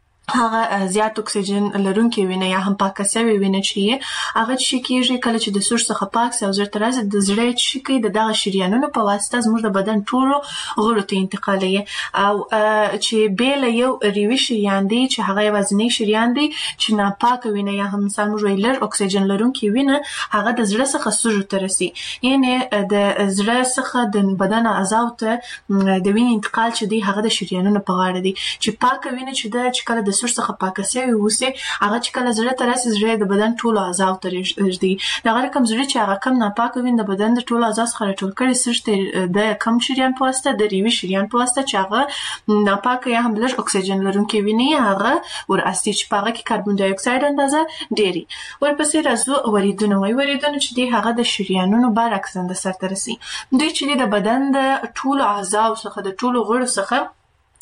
هغه زیات اکسیجن لرونکي وینه یا هم پاکه سوې وینه چې هغه چې کېږي کله چې د سور څخه پاک سي او زړه ته راځي، د زړه چې کوي د دغه شریانونو په واسطه زموږ د بدن ټولو غړو ته انتقالوي. او چې بې له یو ریوي شریان دی چې هغه یوازینی شریان دی چې ناپاکه وینه یا هم مثال موږ وایو لږ اکسیجن لرونکي وینه هغه د زړه څخه سږو ته رسي، یعنې د زړه څخه د بدن اعضاو ته د وینې انتقال چې دی هغه د شریانونو په غاړه دی. چې پاکه وینه چې ده چې کله د سور څخه پاکه سوې اوسي هغه چې کله زړه ته راسي، زړه د بدن ټولو اعضاو ته رږدي. دغه رقم زړه چې هغه کم ناپاکه وینه د بدن د ټولو اعضاو څخه راټول کړي سږ ته د کم شریان په واسطه، د ریوي شریان په واسطه چې هغه ناپاکه یا هم لږ اکسیجن لرونکي وینې هغه وراسي چې په هغه کې کاربن ډای اکساید اندازه ډېري. ورپسې راځو وریدونه وایي. وریدونه چې دی هغه د شریانونو برعکس اندازه سرته رسي. دوی چې د بدن د ټولو اعضاو څخه د ټولو غړو څخه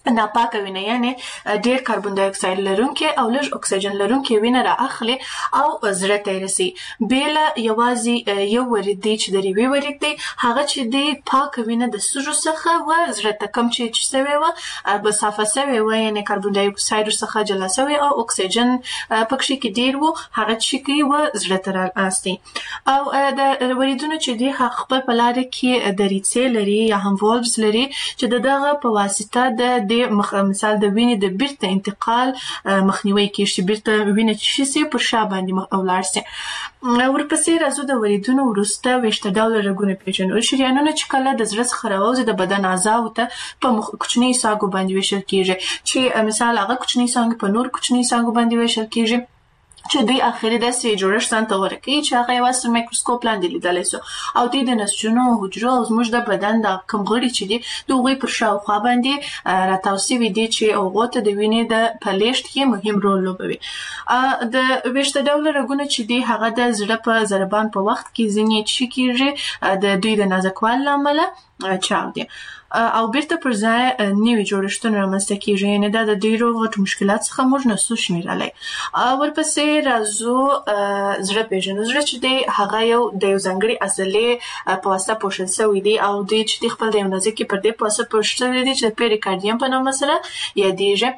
ناپاکه وینه یعنی ډیر کاربن ډای اکساید لرونکي او لږ اکسیجن لرونکي وینه را اخلي او زړه ته رسي. بیل یوازې یو ورید دی چې د ریوي ورید دی هغه چې دی پاک وینه د سږو څخه و زړه ته کم چې چې سوي و به صافه سوي و یعنی کاربن ډای اکساید څخه جلا سوي او اکسیجن پکې کې ډیر و هغه چې کې و زړه ته راستي. او د وریدونو چې دی خپل په لار کې دریڅې لري یا هم والوز لري چې دغه په واسطه د مثال د وینې د بیرته انتقال مخنیوي کوي چې بیرته وینه چې شي پر شا باندې او لاړ شي. ورپسې راځو د وریدونو وروسته ویشته ډوله رګونه پیژنو. شریانونه چې کله د زړه څخه راوځي د بدن اعضاو ته په کوچني ساګو باندې ویشل کیږي چې مثال هغه کوچني ساګ په نور کوچني ساګو باندې ویشل کیږي چې دوی اخري داسې جوړښت ځان ته ورکوي چې هغه یوازې میکروسکوپ لاندې لیدلی سو او دوی د نسجونو حجرو او زموږ د بدن د کوم غړي چې دي د هغوی پر شاوخوا باندې راتاو سوي دي چې هغو ته د وینې د په لیږد کې مهم رول لوبوي. د ویشته ډوله رګونه چې دي هغه د زړه په ضربان په وخت کې ځینې څه کیږي د دوی د نازکوالي له امله چاودي او بیرته پر ځای نوي جوړښتونه رامنځته کیږي یعنی دا د ډیرو غټو مشکلات څخه موږ نسو شمیرلی. ورپسې راځو زړه پیژنو. زړه چې دی هغه یو د یو ځانګړي عضلې په واسطه پوښل شوی دی او دوی چې دی خپل د یو نازکې پردې په واسطه پوښل شوی دی چې د پیریکارډیم په نامه سره یادیږي.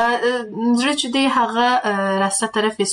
زړه چې دی هغه راسته طرف د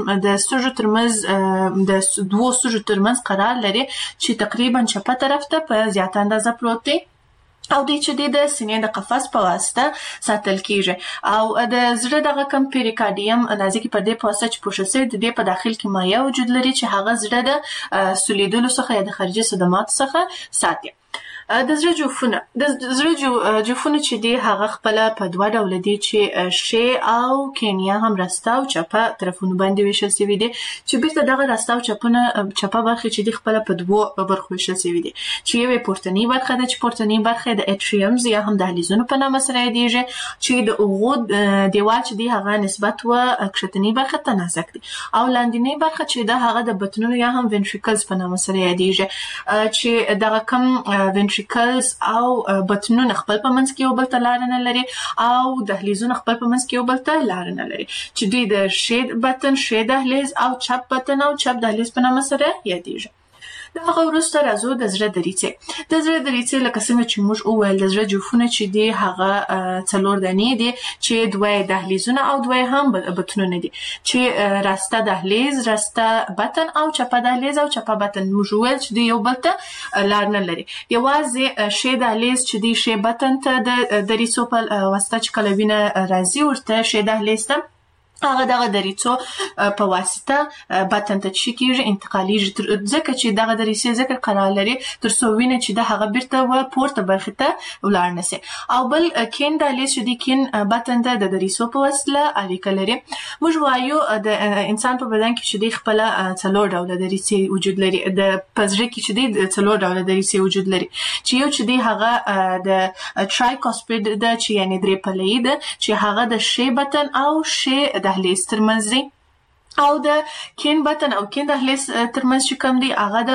سږو ترمنځ د دوو سږو ترمنځ قرار لري چې تقریبا چپه طرف ته په زیاته اندازه پروت دی او دوی چې د سینې د قفس په واسطه ساتل کیږي او د زړه دغه کم پیریکارډیم نازکې پردې په واسطه چې پوښل شوی د دې په داخل کې مایع وجود لري چې هغه زړه د سولیدلو څخه یا د خارجي صدماتو څخه ساتي. د زړه جوفونه د زړه جوفونه چې دی هغه خپل په دوه ډول دي چې شی او کینیا هم راسته او چپه طرفونو باندې ویشل شوی دي چې بیرته دغه راسته او چپونه چپه برخه چې دی خپل په دوه برخو ویشل شوی دي چې یو پورتنی برخه ده چې پورتنی برخه د اټریومز یا هم د دهلیزونو په نامه سره یادیږي چې د اوغو دیوال چې دی هغه نسبت و کښتنی برخه ته نازک دي او لاندینی برخه چې ده هغه د بطنونو یا هم وینټریکلز په نامه سره یادیږي چې دغه کم وینټریکلز او بطنونه خپل په منځ کې یو بل ته لار نه لري او دهلیزونه خپل په منځ کې یو بل ته لار نه لري چې دوی د شید بطن شید دهلیز او چپ بطن او چپ دهلیز په نامه سره یادیږي. د هغه وروسته راځو د زړه دریڅې. د زړه دریڅې لکه څنګه چې موږ وویل د زړه جوفونه چې دي هغه څلور دانې دي چې دوه دهلیزونه او دوه هم بطنونه دي چې راسته دهلیز راسته بطن او چپه دهلیز او چپه بطن. موږ وویل چې دوی یو بل ته لار نه لري یوازې شی دهلیز چې دی شی بطن ته د دریڅو په واسطه چې کله وینه راځي ورته شی دهلیز ته هغه دغه دریڅو په واسطه بطن ته چې کیږي انتقالیږي ځکه چې دغه دریڅې ذکر قرار لري تر څو وینه چې د هغه بیرته و پورته برخه ته ولاړ نشي. او بل کین دهلیز چې دی کین بطن ته د دریڅو په واسطه اړیکه لري. موږ وایو د انسان په بدن کې چې دی خپل څلور ډوله دریڅې وجود لري د پزړه کې چې دی څلور ډوله دریڅې وجود لري چې یو چې دی هغه د ټرایکاسپید د چې یعنی درې پلې ده چې هغه د شی بطن او شی دهلیز ترمنځ دی او د کین بطن او کین دهلیز ترمنځ چې کوم دی هغه د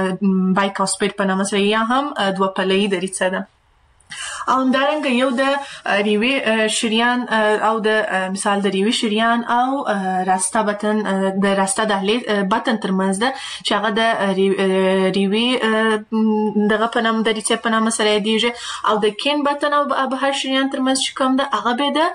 بایکاسپید په نامه سره یا هم دوه پلې دریڅه ده. او همدارنګه یو د ریوي شریان او د مثال د ریوي شریان او راسته بطن د راسته دهلیز بطن ترمنځ ده چې هغه د ریوي دغه په نامه دریڅې په نامه سره یادیږي او د کین بطن او ابهر شریان ترمنځ چې کوم ده هغه به د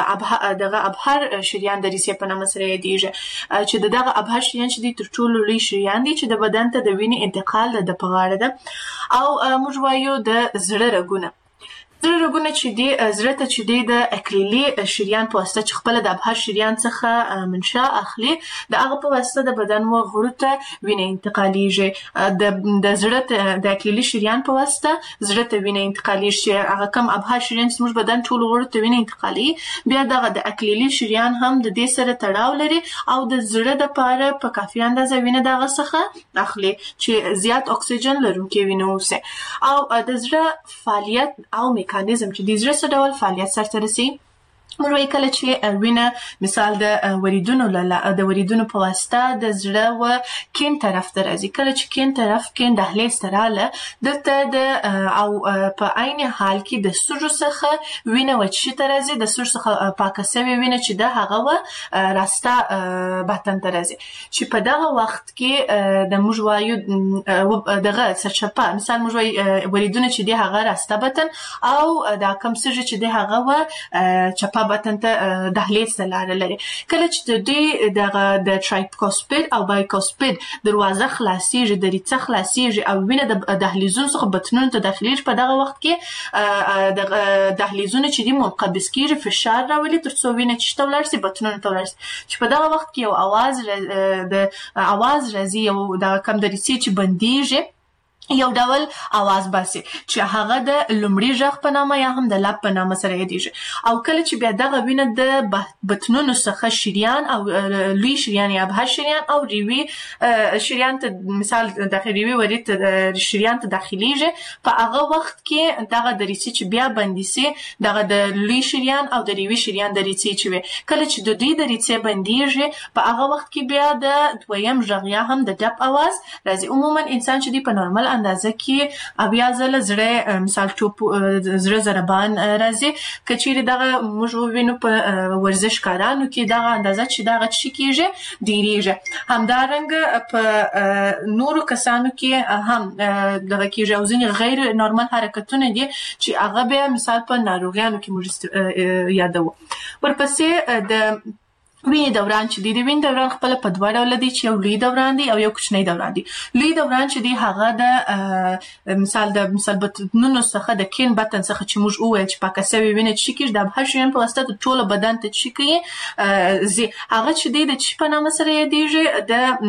دغه ابهر شریان دریڅې په نامه سره یادیږي چې دغه ابهر شریان چې د تر ټولو لوی شریان دي چې د بدن ته د وینې انتقال د په غاړه ده. او موږ وایو د زړه رګونه. زړه رګونه چې دی زړه ته چې دی د اکلیلي شریان په واسطه چې خپل د ابهر شریان څخه منشا اخلي د هغه په واسطه د بدن و غړو ته وینه انتقالیږي. د د زړه د اکلیلي شریان په واسطه زړه ته وینه انتقالیږي هغه کم ابهر شریان چې موږ بدن ټول غړو ته وینه انتقالي بیا دغه د اکلیلي شریان هم د دې سره تړاو لري او د زړه د پاره په کافي اندازه وینه دغه څخه اخلي چې زیات اکسیجن لرونکي وینه اوسه. او د زړه فعالیت او میکانیزم چې د زړه څه ډول فعالیت سره رسي موږ وایي کله چې وینه مثال د وریدونو له د وریدونو په واسطه د زړه و کیڼ طرف ته راځي. کله چې کیڼ طرف کې دهلیز ته راله دلته د او په عین حال کې د سږو څخه وینه وچې ته راځي، د سږو څخه پاکه سوې وینه چې د هغه و راسته بطن ته راځي، چې په دغه وخت کې د موږ وایو دغه سرچپه مثال موږ وایي وریدونه چې دی هغه راسته بطن او دا کم سږي چې دی هغه و چپه بطن ته دهلیز ته لاره لري. کله چې د دې دغه د ټرایکوسپید او بایکوسپید دروازه خلاصیږي، دریڅه خلاصیږي او وینه د دهلیزونو څخه بطنونو ته داخليږي، په دغه وخت کې د دهلیزونو چې دي منقبض کیږي، فشار راولي ترڅو وینه چې ته ولاړ شي بطنونو ته ولاړ شي، چې په دغه وخت کې یو आवाज د आवाज راځي، یو د کم دریڅې چې بنديږي یو ډول आवाज باسي چې هغه د لومړي ژغ په نامه یا هم د لب په نامه سره یادېږي. او کله چې بیا دغه وینه د بطنونو څخه شریان او لوی شریان یا ابهر شریان او ریوي شریان ته مثال داخلي ریوي ورید شریان ته داخليږي، په هغه وخت کې دغه دریڅې چې بیا بندي سي دغه د لوی شریان او د ریوي شریان دریڅې چې وي، کله چې د دې دریڅې بنديږي په هغه وخت کې بیا د دویم ژغ یا هم د ډب आवाज راځي. عموما انسان چې دی په نورمال اندازه کې اویا ځله زړه مثال ټوپ زړه ضربان راځي، کچېرې دغه موږ وینو په ورزش کارانو کې دغه اندازه چې دغه چی کېږي ډیریږي. همدارنګه په نورو کسانو کې هم دغه کېږي او ځینې غیر نورمال حرکتونه دي چې هغه به مثال په ناروغیانو کې موږ یادوو. ورپسې د وینې دوران چې دی د وینې دوران خپل په دوه ډوله دی، چې یو لوی دوران دی او یو کوچنی دوران دی. لوی دوران چې دی هغه د مثال د مثال بطنونو څخه د کیڼ بطن څخه چې موږ وویل چې پاکه سوې وینه چې کېږي د ابهر شریان په واسطه د ټوله بدن ته چې کوي زی هغه چې دی د چې په نامه سره یادېږي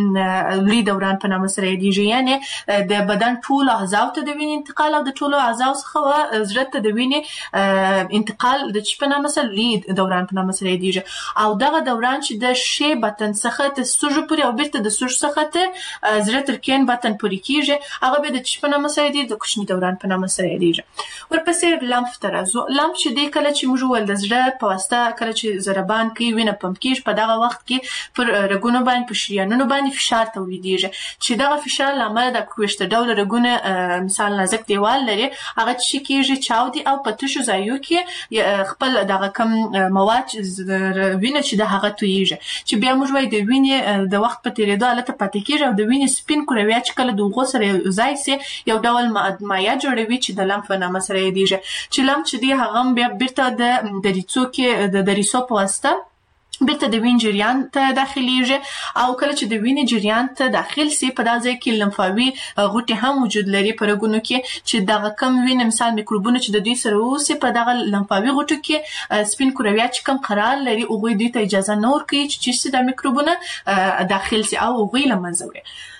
د لوی دوران په نامه سره یادېږي، یعنی د بدن ټول اعضاو ته د وینې انتقال او د ټولو اعضاو څخه زړه ته د وینې انتقال د چې په نامه سره لوی دوران په نامه سره یادېږي. او دغه دوران چې د شی بطن څخه تر سږو پورې او بیرته د سږو څخه تر زړه تر کیڼ بطن پورې کېږي، هغه به د چې په نامه سره دی د کوچني دوران په نامه سره یادېږي. ورپسې لمف ته راځو. لمف چې دی کله چې موږ وویل د زړه په واسطه کله چې ضربان کوي وینه پمپ کېږي، په دغه وخت کې پر رګونو باندې په شریانونو باندې فشار تولیدېږي، چې دغه فشار له امله د کوښته ډوله رګونه مثال نازک دیوال لري، هغه چې کېږي چاودي او په تشو ځایو کې خپل دغه کم مواد وینه چې د هغه تویږي، چې بیا موږ وایي د وینې د وخت په تېرېدو هلته پاتې کېږي او د وینې سپین کرویات چې کله د اوغو سره ځای سي یو ډول مایع جوړوي چې د لمف په نامه سره یادېږي، چې لمف چې دی هغه بیا بیرته د دریڅو کې د دریڅو په واسطه بیرته د وینې جریان ته داخليږي. او کله چې د وینې جریان ته داخل سي په دغه ځای کې لمفاوي غوټې هم وجود لري په رګونو کې، چې دغه کم وینې مثال میکروبونه چې د دوی سره اوسي په دغه لمفاوي غوټو کې سپین کرویات چې کم قرار لري هغوی دوی ته اجازه نه ورکوي چې د میکروبونه داخل سي او هغوی له منځه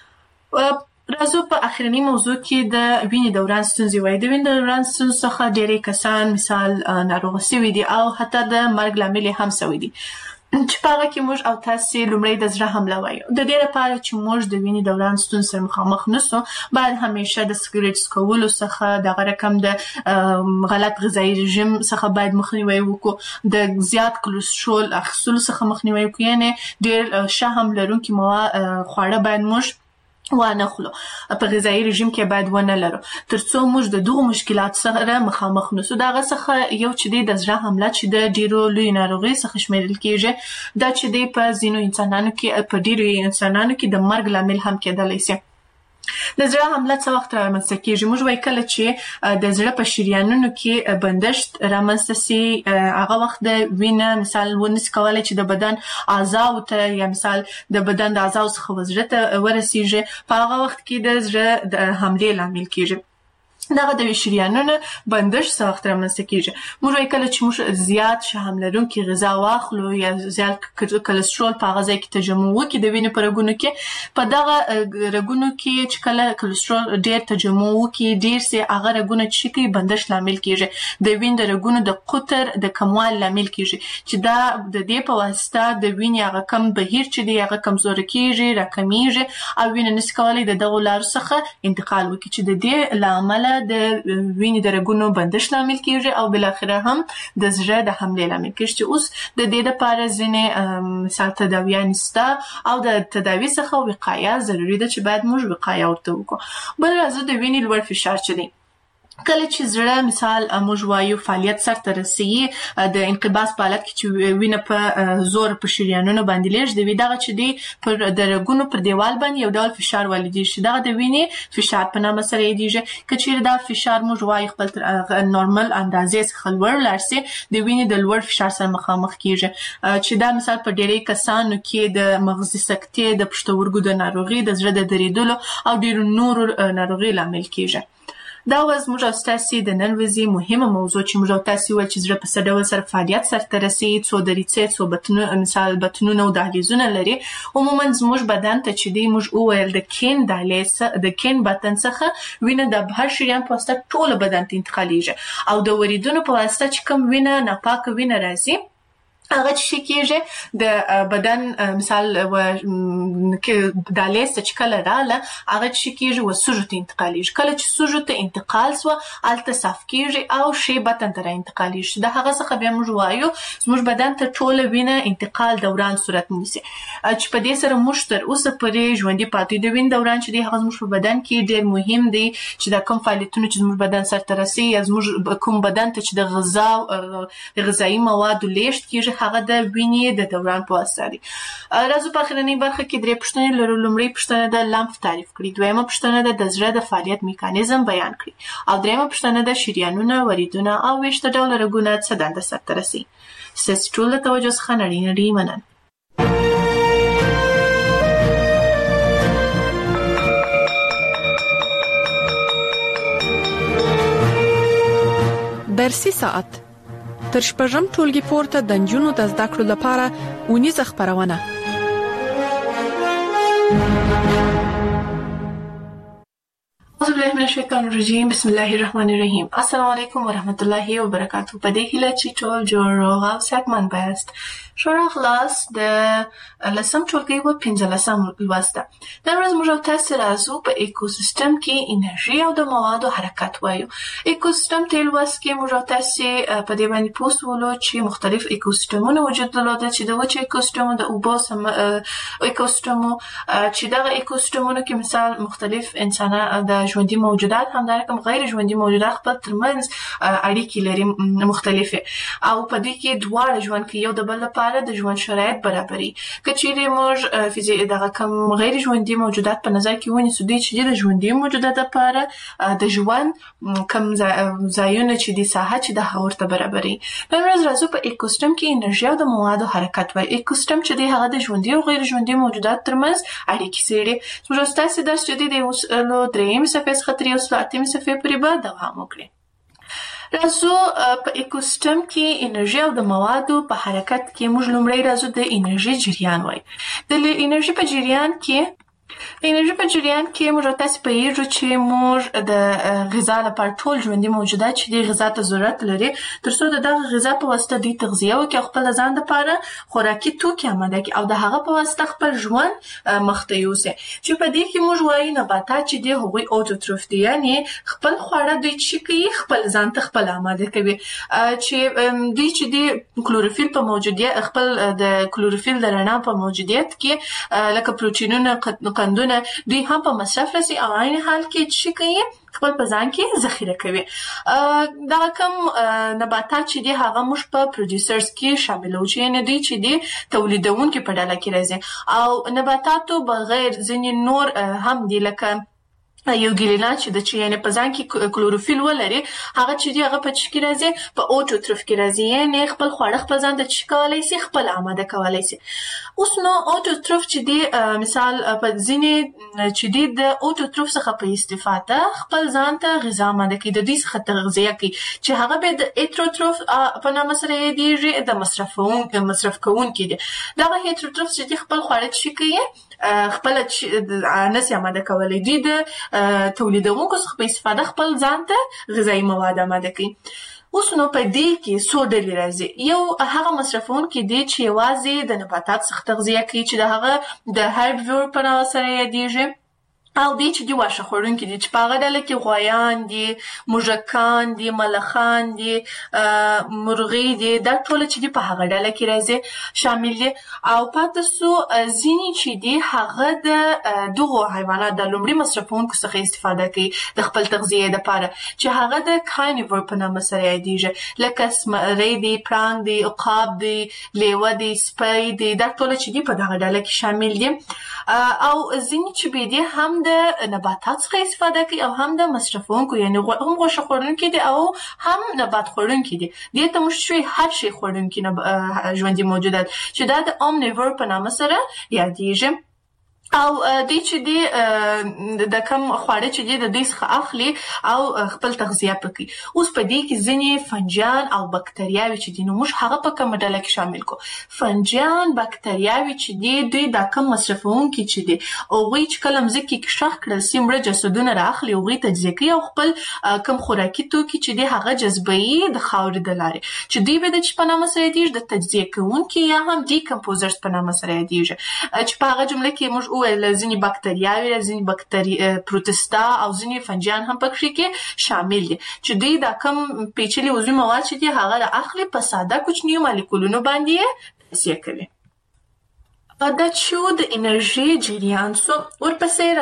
وړي. راځو په اخرنی موضوع کې د وینې دوران ستونزې وایي. د وینې دوران ستونزو څخه ډېری کسان مثال ناروغه سوي دي او حتی د مرګ لامل هم سوي دي، چې په هغه کې موږ او تاسې لومړی د زړه حمله وایو. د دې لپاره چې موږ د وینې دوران ستونزې سره مخامخ نسو، باید همیشه د سګرټ څکولو څخه دغه رقم د غلط غذایي رژیم څخه باید مخنیوی وکړو، د زیات کلسترول اخیستلو څخه مخنیوی وکړو، یعنې ډېر شحم لرونکي مواد خواړه باید موږ وانه خلو په غذایي رژیم کې باید ونه لرو ترڅو موږ د دغه مشکلات سره مخامخ نشو. دغه څخه یو چې د زړه حمله چې د ډیرو لوی ناروغي څخه شمیرل کېږي، دا چې د په ځینو انسانانو کې په ډیرو انسانانو کې د مرګ لامل هم کېدلی شي. د زړه حمله څه وخت رامنځته کېږي؟ موږ وایي کله چې د زړه په شریانونو کې بندښت رامنځته سي، هغه وخت د وینه مثال ونسي کولی چې د بدن اعضاو ته یا مثال د بدن د اعضاو څخه زړه ته ورسیږي، په هغه وخت کې د زړه د حملې لامل کېږي. دغه د شریانونو بندښت څه وخت رامنځته کېږي؟ موږ وایي کله چې موږ زیات شحم لرونکي غذا واخلو یا زیات کلسترول په هغه ځای کې تجمع وکړي د وینې په رګونو کې، په دغه رګونو کې چې کله کلسترول ډېر تجمع وکړي ډېر سي، هغه رګونه چې کوي بندښت لامل کېږي، د وینې د رګونو د قطر د کموالي لامل کېږي، چې دا د دې په واسطه د وینې هغه کم بهیر چې دی هغه کمزوری کېږي، راکمیږي او وینه نسي کولی د دغو لارو څخه انتقال وکړي، چې د دې له امله د وینې د رګونو بندش لامل کیږي او بل اخره هم د زړه د حملې لامل کیږي چې اوس د دې لپاره ځینې مثال تداویان سته او د تداوی څخه وقایه ضروری ده چې باید موږ وقایه ورته وکړو. بل راځو د وینې لوړ فشار چې دی کله چې زړه مثال موږ وایو فعالیت سرته رسیږي د انقباض په حالت کې چې وینه په زور په شریانونو باندې لېږدوي دغه چې دی پر د رګونو پر دیوال باندې یو ډول فشار والیدېږي چې دغه د وینې فشار په نامه سره یادېږي. که چیرې دا فشار موږ وایو خپل تر نورمال اندازې څخه لوړ لاړ سي د وینې د لوړ فشار سره مخامخ کیږي چې دا مثال په ډېری کسانو کې د مغزي سکتې د پښتورګو د ناروغي د زړه د دریدلو او ډېرو نورو ناروغي لامل کیږي. دا وز موږ او تاسو د نن ورځې مهمه موضوع چې موږ او تاسو ول چې زړه په څه ډول سره فعالیت سره رسي څو دریڅې څو بطنونه مثال بطنونه او دهلیزونه لري. عموما زموږ بدن ته چې دی موږ اوویل د کین دهلیز د کین بطن څخه وینه د بهر شریان په واسطه ټول بدن ته انتقالیږي او د وریدونو په واسطه چې کوم وینه ناپاکه وینه راځي هغه چې کېږي د بدن مثال و کې دالیس چې کله رااله هغه چې کېږي و سوجو ته انتقالیږي. کله چې سوجو ته انتقال سو الته صاف کېږي او شی بدن ته انتقالیږي. د هغه څخه بیا موږ وایو زموږ بدن ته ټول وینه انتقال دوران صورت نیسي چې په دې سره موږ تر اوسه پورې ژوندۍ پاتې د وین دوران چې دی هغه زموږ په بدن کې ډېر مهم دی چې دا کوم فعالیتونه چې زموږ بدن سره رسي یا زموږ کوم بدن ته چې د غذا غذایی مواد لیږد کېږي هغه د وینې د دوران په واسطه دي. راځو په اخرنۍ برخه کې درې پوښتنې لرو. لومړی پوښتنه د لمف تعریف کړي، دویمه پوښتنه د زړه د فعالیت میکانیزم بیان کړي او دریمه پوښتنه د شریانونه، وریدونه او ویښته ډوله رګونه څه دنده سرته رسوي. ستاسو ټول د توجه څخه نړۍ نړۍ مننه. درسي ساعت تر شپږم ټولګي پورته د نجونو د زده کړو لپاره اونیزه خبرونه. أعوذ بالله من الشيطان الرجيم بسم الله الرحمن الرحيم. السلام علیکم ورحمت الله وبرکاته. په دې هیله چې ټول جوړ او صحتمند باشئ. شورا خلاص د لسم ټولګي و پنځلسم لوسته. نن ورځ موږ تاسو راځو په ایکوسیستم کې انرژي او د موادو حرکت وایو. ایکوسیستم ته لوس کې موږ تاسو په دې باندې پوښتولو چې مختلف ایکوسیستمونه وجود درلوده چې د وچ ایکوسیستم د اوبو سم ایکوسیستم چې دغه ایکوسیستمونو کې مثال مختلف انسانان د ژوندۍ موجودات همدارنګه غیر ژوندۍ موجودات خپل ترمنځ اړیکې لري مختلفه او په دې کې دواړه ژوند کې یو د بل لپاره د ژوند شرایط برابري. کچېرې موږ فزیک دغه کوم غیر ژوندۍ موجودات په نظر کې ونیسو دي چې د ژوندۍ موجودات لپاره د ژوند کوم ځایونه چې د ساحه چې د هورته برابري. نن ورځ راځو په ایکوسیستم کې انرژي او د موادو حرکت وایي. ایکوسیستم چې د هغه د ژوندۍ او غیر ژوندۍ موجودات ترمنځ اړیکې څېړي. موږ تاسو درس چې د اوسلو دریم صفحه څخه تر یو سل اتم صفحه پورې به دوام وکړي. راځو په ایکوسیستم کې انرژي او د موادو په حرکت کې موږ لومړی راځو د انرژي جریان وایي. د انرژي په جریان کې انرژي په جریان کې موږ تاسو په یوه چې موږ د غذا لپاره ټول ژوندۍ موجودات چې د غذا ته ضرورت لري ترڅو د دغه غذا په واسطه د تغذیه او کې خپل ځان لپاره خوراکي توکي آماده کړي او د هغه په واسطه خپل ژوند مخته یوسي. چې په دې کې موږ وایو نباتات چې د هغوی اوټوټروف دي یعنی خپل خواړه دوی چې کوي خپل ځان ته خپل آماده کوي چې دوی چې د کلوروفیل په موجودیت خپل د کلوروفیل د رڼا په موجودیت کې لکه پروتینونه قندونه دوی هم په مصرف رسي او عین حال کې چې کوي خپل په ځان کې ذخیره کوي. دا کوم نباتات چې دي هغه موږ په پروډوسرز کې شاملو چې نه دي چې دي تولیدونکو په ډله کې راځي او نباتاتو بغیر ځینې نور هم دي لکه یو ګلینا چې د چینه په ځان کې کلوروفیل ولري هغه چې دی هغه په چکی راځي په اوټوټروف کې راځي یعنی خپل خواړه خپل ځان ته چکولای شي خپل آماده کولای شي. اوس نو اوټوټروف چې دی مثال په ځینې چې دی د اوټوټروف څخه په استفاده خپل ځان ته غذا آماده کوي د دې څخه تغذیه کوي چې هغه به د هیټروټروف په نامه سره یادېږي د مصرفون مصرف کوونکي دی. دا هیټروټروف چې دی خپل خواړه چې کوي خپل نس آماده کولای دي د تولیدونکو څخه په استفاده خپل ځان ته غذایی مواد آماده کوي. اوس نو په دې کې څو ډلې راځي. یو هغه مصرفونکي دي چې یوازې د نباتات څخه تغذیه کوي چې د هغه د هربیور په نامه سره یادېږي او دې چې دی واښه خوړونکي دي چې په هغه ډله کې غوایان دي، موږکان دي، ملخان دي، مرغۍ دي، دا ټول چې دي په هغه ډله کې راځي شامل دي. او پاتې سو ځینې چې دي هغه د دغو حیوانات د لومړي مصرفونکو څخه استفاده کوي د خپل تغذیې دپاره چې هغه د کارنیور په نامه سره یادېږي، لکه زمری دي، پړانګ دي، عقاب دي، لیوه دي، سپی دي، دا ټول چې دي په دغه ډله کې شامل دي. او ځینې چې بیا دي هم د نباتات څخه استفاده کوي او هم د مصرفونکو، یعنی هم غوښه خوړونکي دي او هم نبات خوړونکي دي. دې ته موږ شوي هر شي خوړونکي ژوندي موجودات چې دا د اومنیور په نامه سره یادېږي. او دې چې دي د کم خواړه چې دي د دوی څخه اخلي او خپل تغذیه پکوي. اوس په دې کې ځینې فنجان او بکتریاوې چې دي نو موږ هغه په کومه ډله کې شامل کو. فنجان، بکتریاوې چې دي دوی دا کم مصرفونکي چې دي هغوی چې کله مځکې کې ښخ کړل سي مړه جسدونه رااخلي، هغوی تجزیه کوي او خپل کم خوراکي توکي چې دي هغه جذبوي د خاورې د لارې چې دوی به د چې په نامه سره یادېږي د تجزیه کوونکي یا هم ډیکمپوزرز په نامه سره یادېږي چې په هغه جمله کې موږ وویل ځینې بکتریاوې، ځینې بکتری پروتستا او ځینې فنجان هم پکې کې شامل دي چې دوی دا کم پیچلي عضوي مواد چې دي هغه رااخلي په ساده کوچنیو مالیکولونو باندې یې تجزیه کوي. دا چې د انرژي جریان سو ورپسې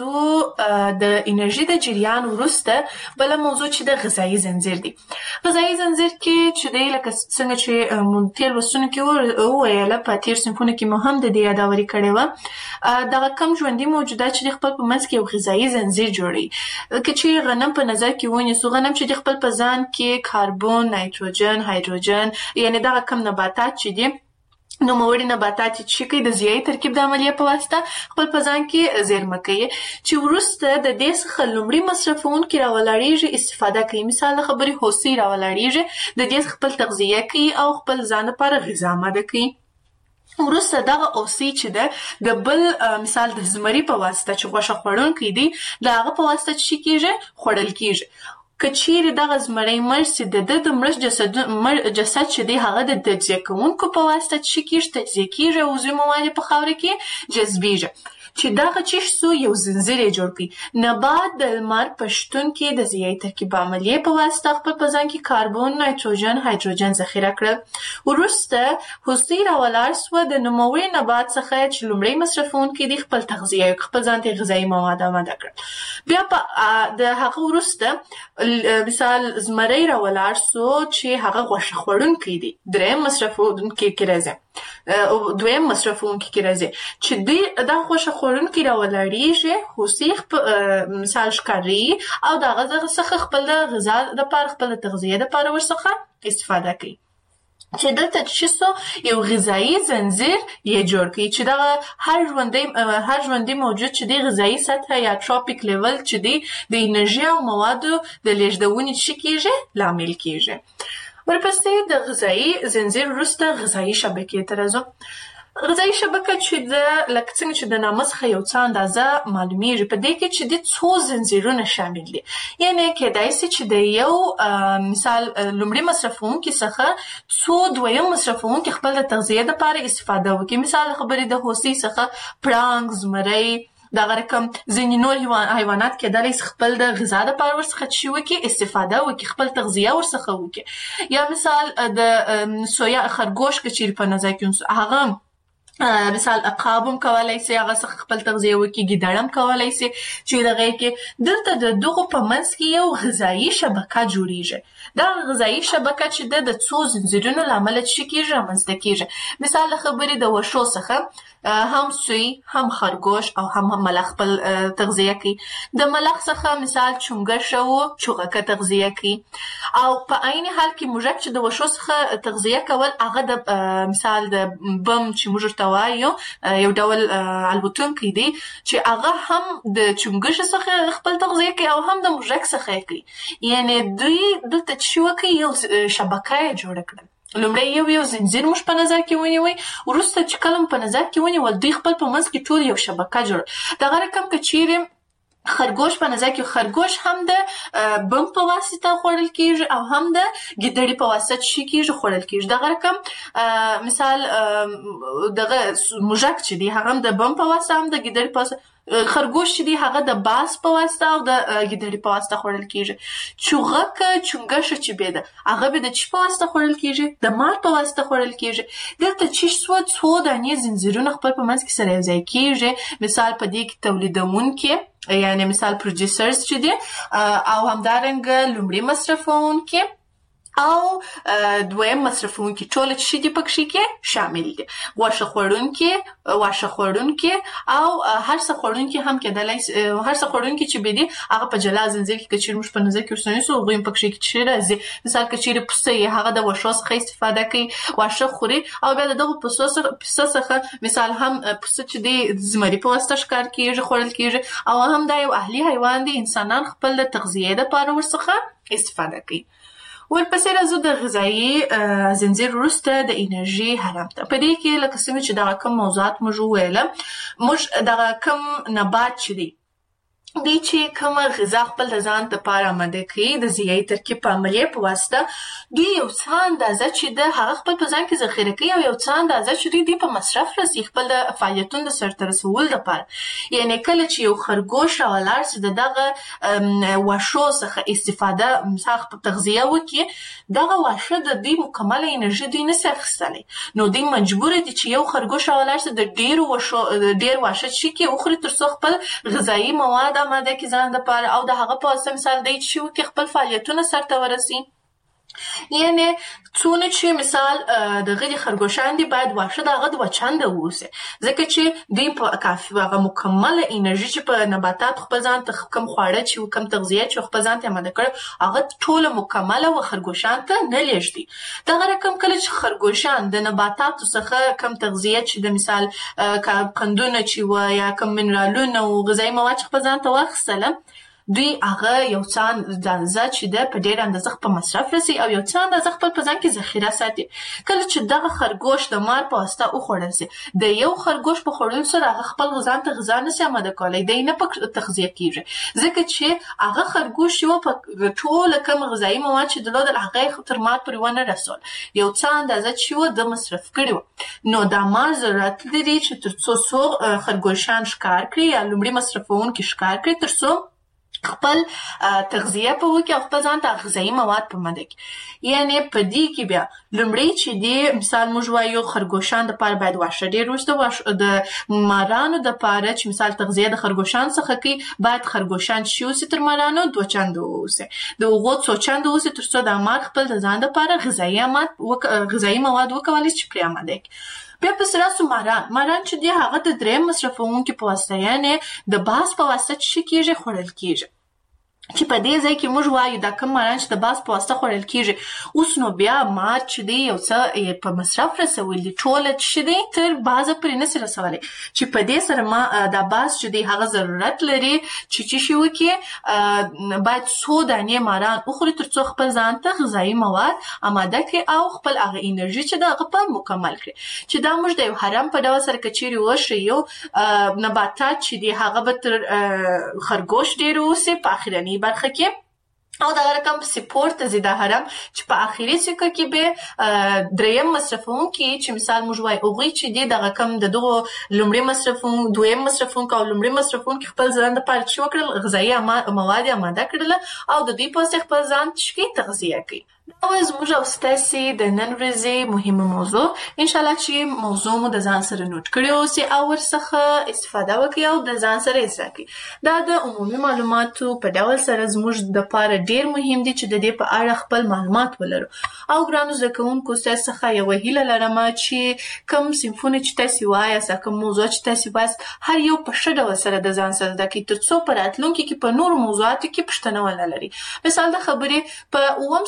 راځو د انرژي د جریان وروسته بله موضوع چې د غذایي زنځیر دی. غذایي زنځیر کې چې دی لکه څنګه چې مونږ تېر لوستونو کې وویله په تېر صنفونو کې مو هم د دې یاداوري کړې وه دغه کم ژوندي موجودات چې د خپل په منځ کې یو غذایي زنځیر جوړوي. که چې غنم په نظر کې ونیسو، غنم چې د خپل په ځان کې کاربن، نایتروجن، هایدروجن یعنی دغه کم نباتات چې دي نوموړي نباتات چې کوي د ضیایي ترکیب د عملیې په واسطه خپل په ځان کې زیرمه کوي چې وروسته د دې څخه لومړي مصرفونکي راولاړېږي استفاده کوي. مثال د خبرې هوسۍ راولاړېږي د دې خپل تغذیه کوي او خپل ځان لپاره غذا آماده کوي. وروسته دغه اوسۍ چې ده د بل مثال د زمري په واسطه چې غوښه خوړونکی دی د هغه په واسطه چې کېږي خوړل کېږي. که چیرې دغه زمری مړ سي د ده د مړه جسد جسد چې دی هغه د تجزیه کوونکو په واسطه چې کېږي تجزیه کېږي او عضوي مواد په خاوره کې جذبېږي چې دغه چې سو یو زنځیر یې جوړ کړي. نبات د لمر په شتون کې د ضیایي ترکیب عملیې په واسطه خپل په ځان کې کاربن، نایتروجن، هایدروجن ذخیره کړل. وروسته هوسۍ راولاړ سوه د نوموړي نبات څخه چې لومړی مصرفونکي دي خپل تغذیه خپل ځان ته غذایي مواد آماده کړل. بیا په د هغه وروسته مثال زمری راولاړ سو چې هغه غوښه خوړونکی دی، درېیم مصرفونکي کې راځي دویم مصرفونکي کې راځي چې دوی دا غوښه خوړونکي راولاړېږي. هوسۍ مثال ښکاري او د هغه څخه خپل د غذا دپاره خپل د تغذیې دپاره ورڅخه استفاده کوي چې دلته چې څو یو غذایي زنځیر یې جوړ کړي چې دغه هر ژوندی هر ژوندی موجود چې دی غذایي سطحه یا ټراپیک لیول چې دی د انرژي او موادو د لیږدونې چې کېږي لامل کېږي. ورپسې د غذایي زنځیر وروسته غذایي شبکې ته راځو. غذایي شبکه چې د لکه څنګه چې د نامه څخه یو څه اندازه معلومیږي په دې کې چې د څو زنځیرونه شامل دي. یعنې کېدای سي چې د یو مثال لومړي مصرفونکي څخه څو دویم مصرفونکي خپل د تغذیې دپاره استفاده وکړي. مثال خبرې د هوسۍ څخه پړانګ، زمری، دغه رقم ځینې نور حیوانات کېدلی سي خپل د غذا دپاره ورڅخه چې وکړي استفاده وکړي، خپل تغذیه ورڅخه وکړي. یا مثال د سویا خرګوش که چیرې په نظر کې هغه مثال عقاب هم کولی سي هغه څخه خپل تغذیه وکړي، ګیدړ هم کولی سي چې دغه کې دلته د دغو په منځ کې یو غذایي شبکه جوړیږي. دا غذایي شبکه چې ده د څو زنځیرونو له امله چې کېږي رامنځته کېږي. مثال د خبرې د وښو څخه هم سوی، هم خرګوش او هم ملخ خپل تغذیه کوي. د ملخ څخه مثال چونګښه و چوغکه تغذیه کوي. او په عین حال کې موږک چې د وښو څخه تغذیه کول هغه د مثال د بم چې موږ ورته وایو یو ډول الوتونکی دی چې هغه هم د چونګښې څخه خپل تغذیه کوي او هم د موږک څخه یې کوي. یعنې دوی دلته چې وکړي یو شبکه یې جوړه کړه. لومړی یو یو زنځیر موږ په نظر کې ونیوئ، وروسته چې کله په نظر کې ونیول دوی خپل په منځ کې ټول یو شبکه جوړ. دغه رقم که چیرې خرګوش په نظر کې خرګوش هم د بم په واسطه خوړل کیږي او هم د ګیدړې په واسطه شي کیږي خوړل کیږي. دغه رقم مثال دغه موږک چې دی هغه هم د بم په واسطه هم د ګیدړې په واسطه، خرګوش چې دی هغه د باز په واسطه او د ګیدړې په واسطه خوړل کیږي. چوغک چونګشه چې به ده هغه به د چی په واسطه خوړل کیږي؟ د مار په واسطه خوړل کیږي. دلته چې څو څو دانې زنجیرونه خپل په منځ کې سره یو ځای کیږي، مثال په دې کې تولیدونکي یعنی مثال پروډوسرز چې دي او همدارنګه لومړی مصرفونکي او دویم مصرفونکي ټول چې دي پکې کې شامل دي. غوښه خوړونکي، واښه خوړونکي او هر څه خوړونکي هم کېدلای هر څه خوړونکي چې به دي هغه په جلا زنځیر کې کچیر موږ په نظر کې ورسنی سو غویم پکې کې چې راځي. مثال کچیر پسې هغه د واښو څخه استفاده کوي، واښه خوري او بیا دغه پسو څخه مثال هم پسه چې دی زمري په واسطه ښکار کیږي خوړل کیږي او هم دا یو اهلي حیوان دی، انسانان خپل د تغذیه لپاره ورڅخه استفاده کوي. ورپسې راځو د غذایي زنځیر وروسته د انرژي هرم ته. په دې کې لکه څنګه چې دغه کوم موضوعات موږ وویله، موږ دغه کوم نبات چې دی دی چې کومه غذا خپل د ځان لپاره آماده کوي د ضیاعي ترکیب په عملیې په واسطه دوی یو څه اندازه چې د هغه خپل په ځان کې ذخیره کوي او یو څه اندازه چې دوی په مصرف رسي خپل د فعالیتونو د سرته رسولو لپاره. یعنی کله چې یو خرګوش ولاړ سي د دغه واښو څخه استفاده مثال په تغذیه وکړي، دغه واښه د دوی مکمله انرژي دوی نشي اخیستلی، نو دوی مجبور دي چې یو خرګوش ولاړ سي د ډیرو واښو ډیر واښه چې کې وخوري تر څو خپل غذایي مواد آماده کړي ځان لپاره او د هغه په واسطه مثال دی چې وکړي خپل فعالیتونه سرته ورسي. یعنی څونه چې مثال دغه د خرګوشان دي باید واښه د هغه دوه چنده واوسي، ځکه چې دوی په کافي هغه مکمله انرژي چې په نباتات خپل ځان ته کوم خواړه چې کوم تغذیه چې خپل ځان ته آماده کړي هغه ټوله مکمله و خرګوشان ته نه لیږدي. دغه رقم کله چې خرګوشان د نباتاتو څخه کوم تغذیه چې د مثال قندونه چې و یا کوم منرالونه او غذایي مواد چې خپل ځان ته واخیستله، دوی هغه یو څه اندازه چې ده په ډېر اندازه په مصرف رسي او یو څه اندازه خپل په ځان کې ذخیره ساتي. کله چې دغه خرګوش د مار په واسطه وخوړل سي، د یو خرګوش په خوړلو سره هغه خپل ځان ته غذا نشي آماده کولی، دی نه په تغذیه کیږي، ځکه چې هغه خرګوش یو په ټوله کوم غذایي مواد چې درلودل هغه تر مار پورې ونه رسول، یو څه اندازه چې و د مصرف کړي و. نو دا مار ضرورت لري چې تر څو څو خرګوشان ښکار کړي یا لومړي مصرفونکي ښکار کړي تر څو خپل تغذیه په وکړي او خپل ځان ته غذایي مواد په مده کړي. یعنی په دې کې بیا لومړی چې دی مثال موږ وایو خرګوشان دپاره باید واښه ډېر وروسته د مارانو دپاره چې مثال تغذیه د خرګوشان څخه کوي باید خرګوشان چې اوسي تر مارانو دوه چنده واوسي، د هغو څو چنده واوسي تر څو د مار خپل د ځان دپاره غذایي مواد وکولی چې پرې آماده کړي. بیا پسې راسو ماران. ماران چې دی هغه د دریم مصرفونکي په واسطه یعنی د باز په واسطه چې کیږي خوړل کیږي، چې په دې ځای کې موږ وایو دا کوم ماران چې د باز په واسطه خوړل کیږي. اوس نو بیا مار چې دی یو څه په مصرف رسول دي ټوله چې دی تر بازه پورې نسي رسولی، چې په دې سره ما دا باز چې دی هغه ضرورت لري چې چې شي وکړي باید څو دانې ماران وخوري تر څو خپل ځان ته غذایي مواد آماده کړي او خپل هغه انرژي چې ده هغه په مکمل کړي. چې دا موږ د یو هرم په ډول سره که چیرې وښیو نباتات چې دی هغه به تر خرګوش ډېر اوسي په اخرني برخه کې او دغه رقم سپورت ته ځي دا هرم چې په اخري سکه کې به دریم مصرفونکي چې مثال موږ وایو هغوی چې دي دغه کم د دغو لومړي مصرفون دویم مصرفونکي او لومړي مصرفونکي خپل ځان دپاره چې وکړل غذایي مواد یې آماده کړله او د دوی په واسطه خپل ځان چې تغذیه کوي. دا وه زموږ او ستاسې د نن ورځې مهمه موضوع. انشاءالله چې موضوع مو د ځان سره نوټ کړې اوسي او ورڅخه استفاده وکړئ او د ځان سره یې زده کړئ. دا د عمومي معلوماتو په ډول سره زموږ دپاره ډېر مهم دي چې د دې په اړه خپل معلومات ولرو. او ګرانو زده کوونکو ستاسو څخه یوه هیله لرمه چې کوم صنفونه چې تاسې وایاست کوم موضوع چې تاسې وایاست هر یو په ښه ډول سره د ځان سره زده کړئ تر څو په راتلونکي کې په نورو موضوعاتو کې پوښتنه ونه لري. مثال د خبرې په اووم صنف کې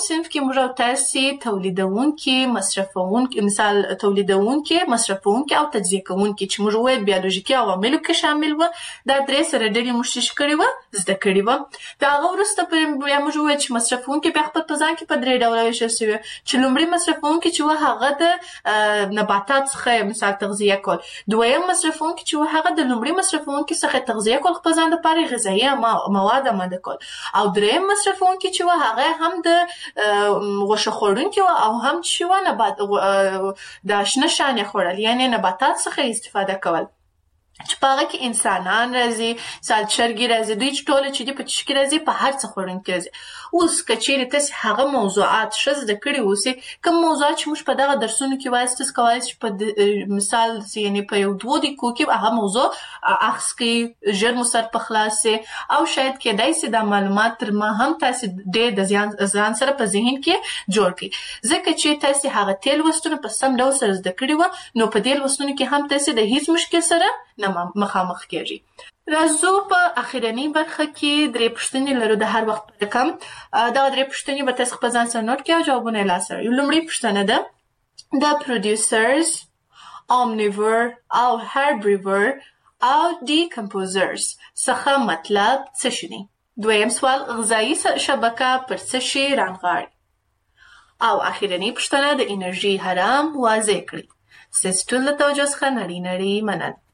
موږ او تاسو تولیدونکي مصرفونکي مثال تولیدونکي مصرفونکي او تجزیه کوونکي چې موږ وایو بیولوژیکي عواملو کې شامل و دا درې سره ډېر موشش کړی و زده کړی و دا غوړسته په بیا موږ وایو چې مصرفونکي په خپل پزان کې په درې ډول ویشل شوی چې لومړی مصرفونکي چې و هغه د نباتات څخه مثال تغذیه کول دویم مصرفونکي چې و هغه د لومړی مصرفونکي څخه تغذیه کول خپل ځان لپاره غذایي مواد آماده کول او دریم مصرفونکي چې و هغه هم د غوښه خوړونکي او هم چې و نبات د شنه شانې خوړل یعنی نباتات څخه استفاده کول چې په هغه کې انسانان راځي مثال چرګې راځي دوی چې ټوله چې دي په چشکې راځي په هر څه خوړونکي راځي اوس که چیرې تاسې هغه موضوعات ښه زده کړي اوسئ کوم موضوعات چې موږ په دغه درسونو کې وایو تاسو کولی شئ په مثال یعنې په یو دوو دقیقو کې هغه موضوع اخذ کړئ ژر مو سر په خلاص سي او شاید کېدای سي دا معلومات تر ما هم تاسې ډېر د ځان ځان سره په ذهن کې جوړ کړئ ځکه چې تاسې هغه تېر لوستونه په سم ډول سره زده کړي وه نو په دې لوستونو کې هم تاسې د هیڅ مشکل سره نه مخامخ کېږي راځو په اخرنۍ برخه کې درې پوښتنې لرو د هر وخت په رقم دغه درې پوښتنې به تاسو خپل ځان سره نوټ کړئ او جوابونه یې لاسته راوړئ لومړۍ پوښتنه ده د producers omnivore او herbivore او decomposers څخه مطلب څه شي دی دویم سوال غذایي شبکه پر څه شي رانغاړي او اخرنۍ پوښتنه د انرژي حرام واضح کړئ ستاسو ټول د توجه څخه نړۍ نړۍ مننه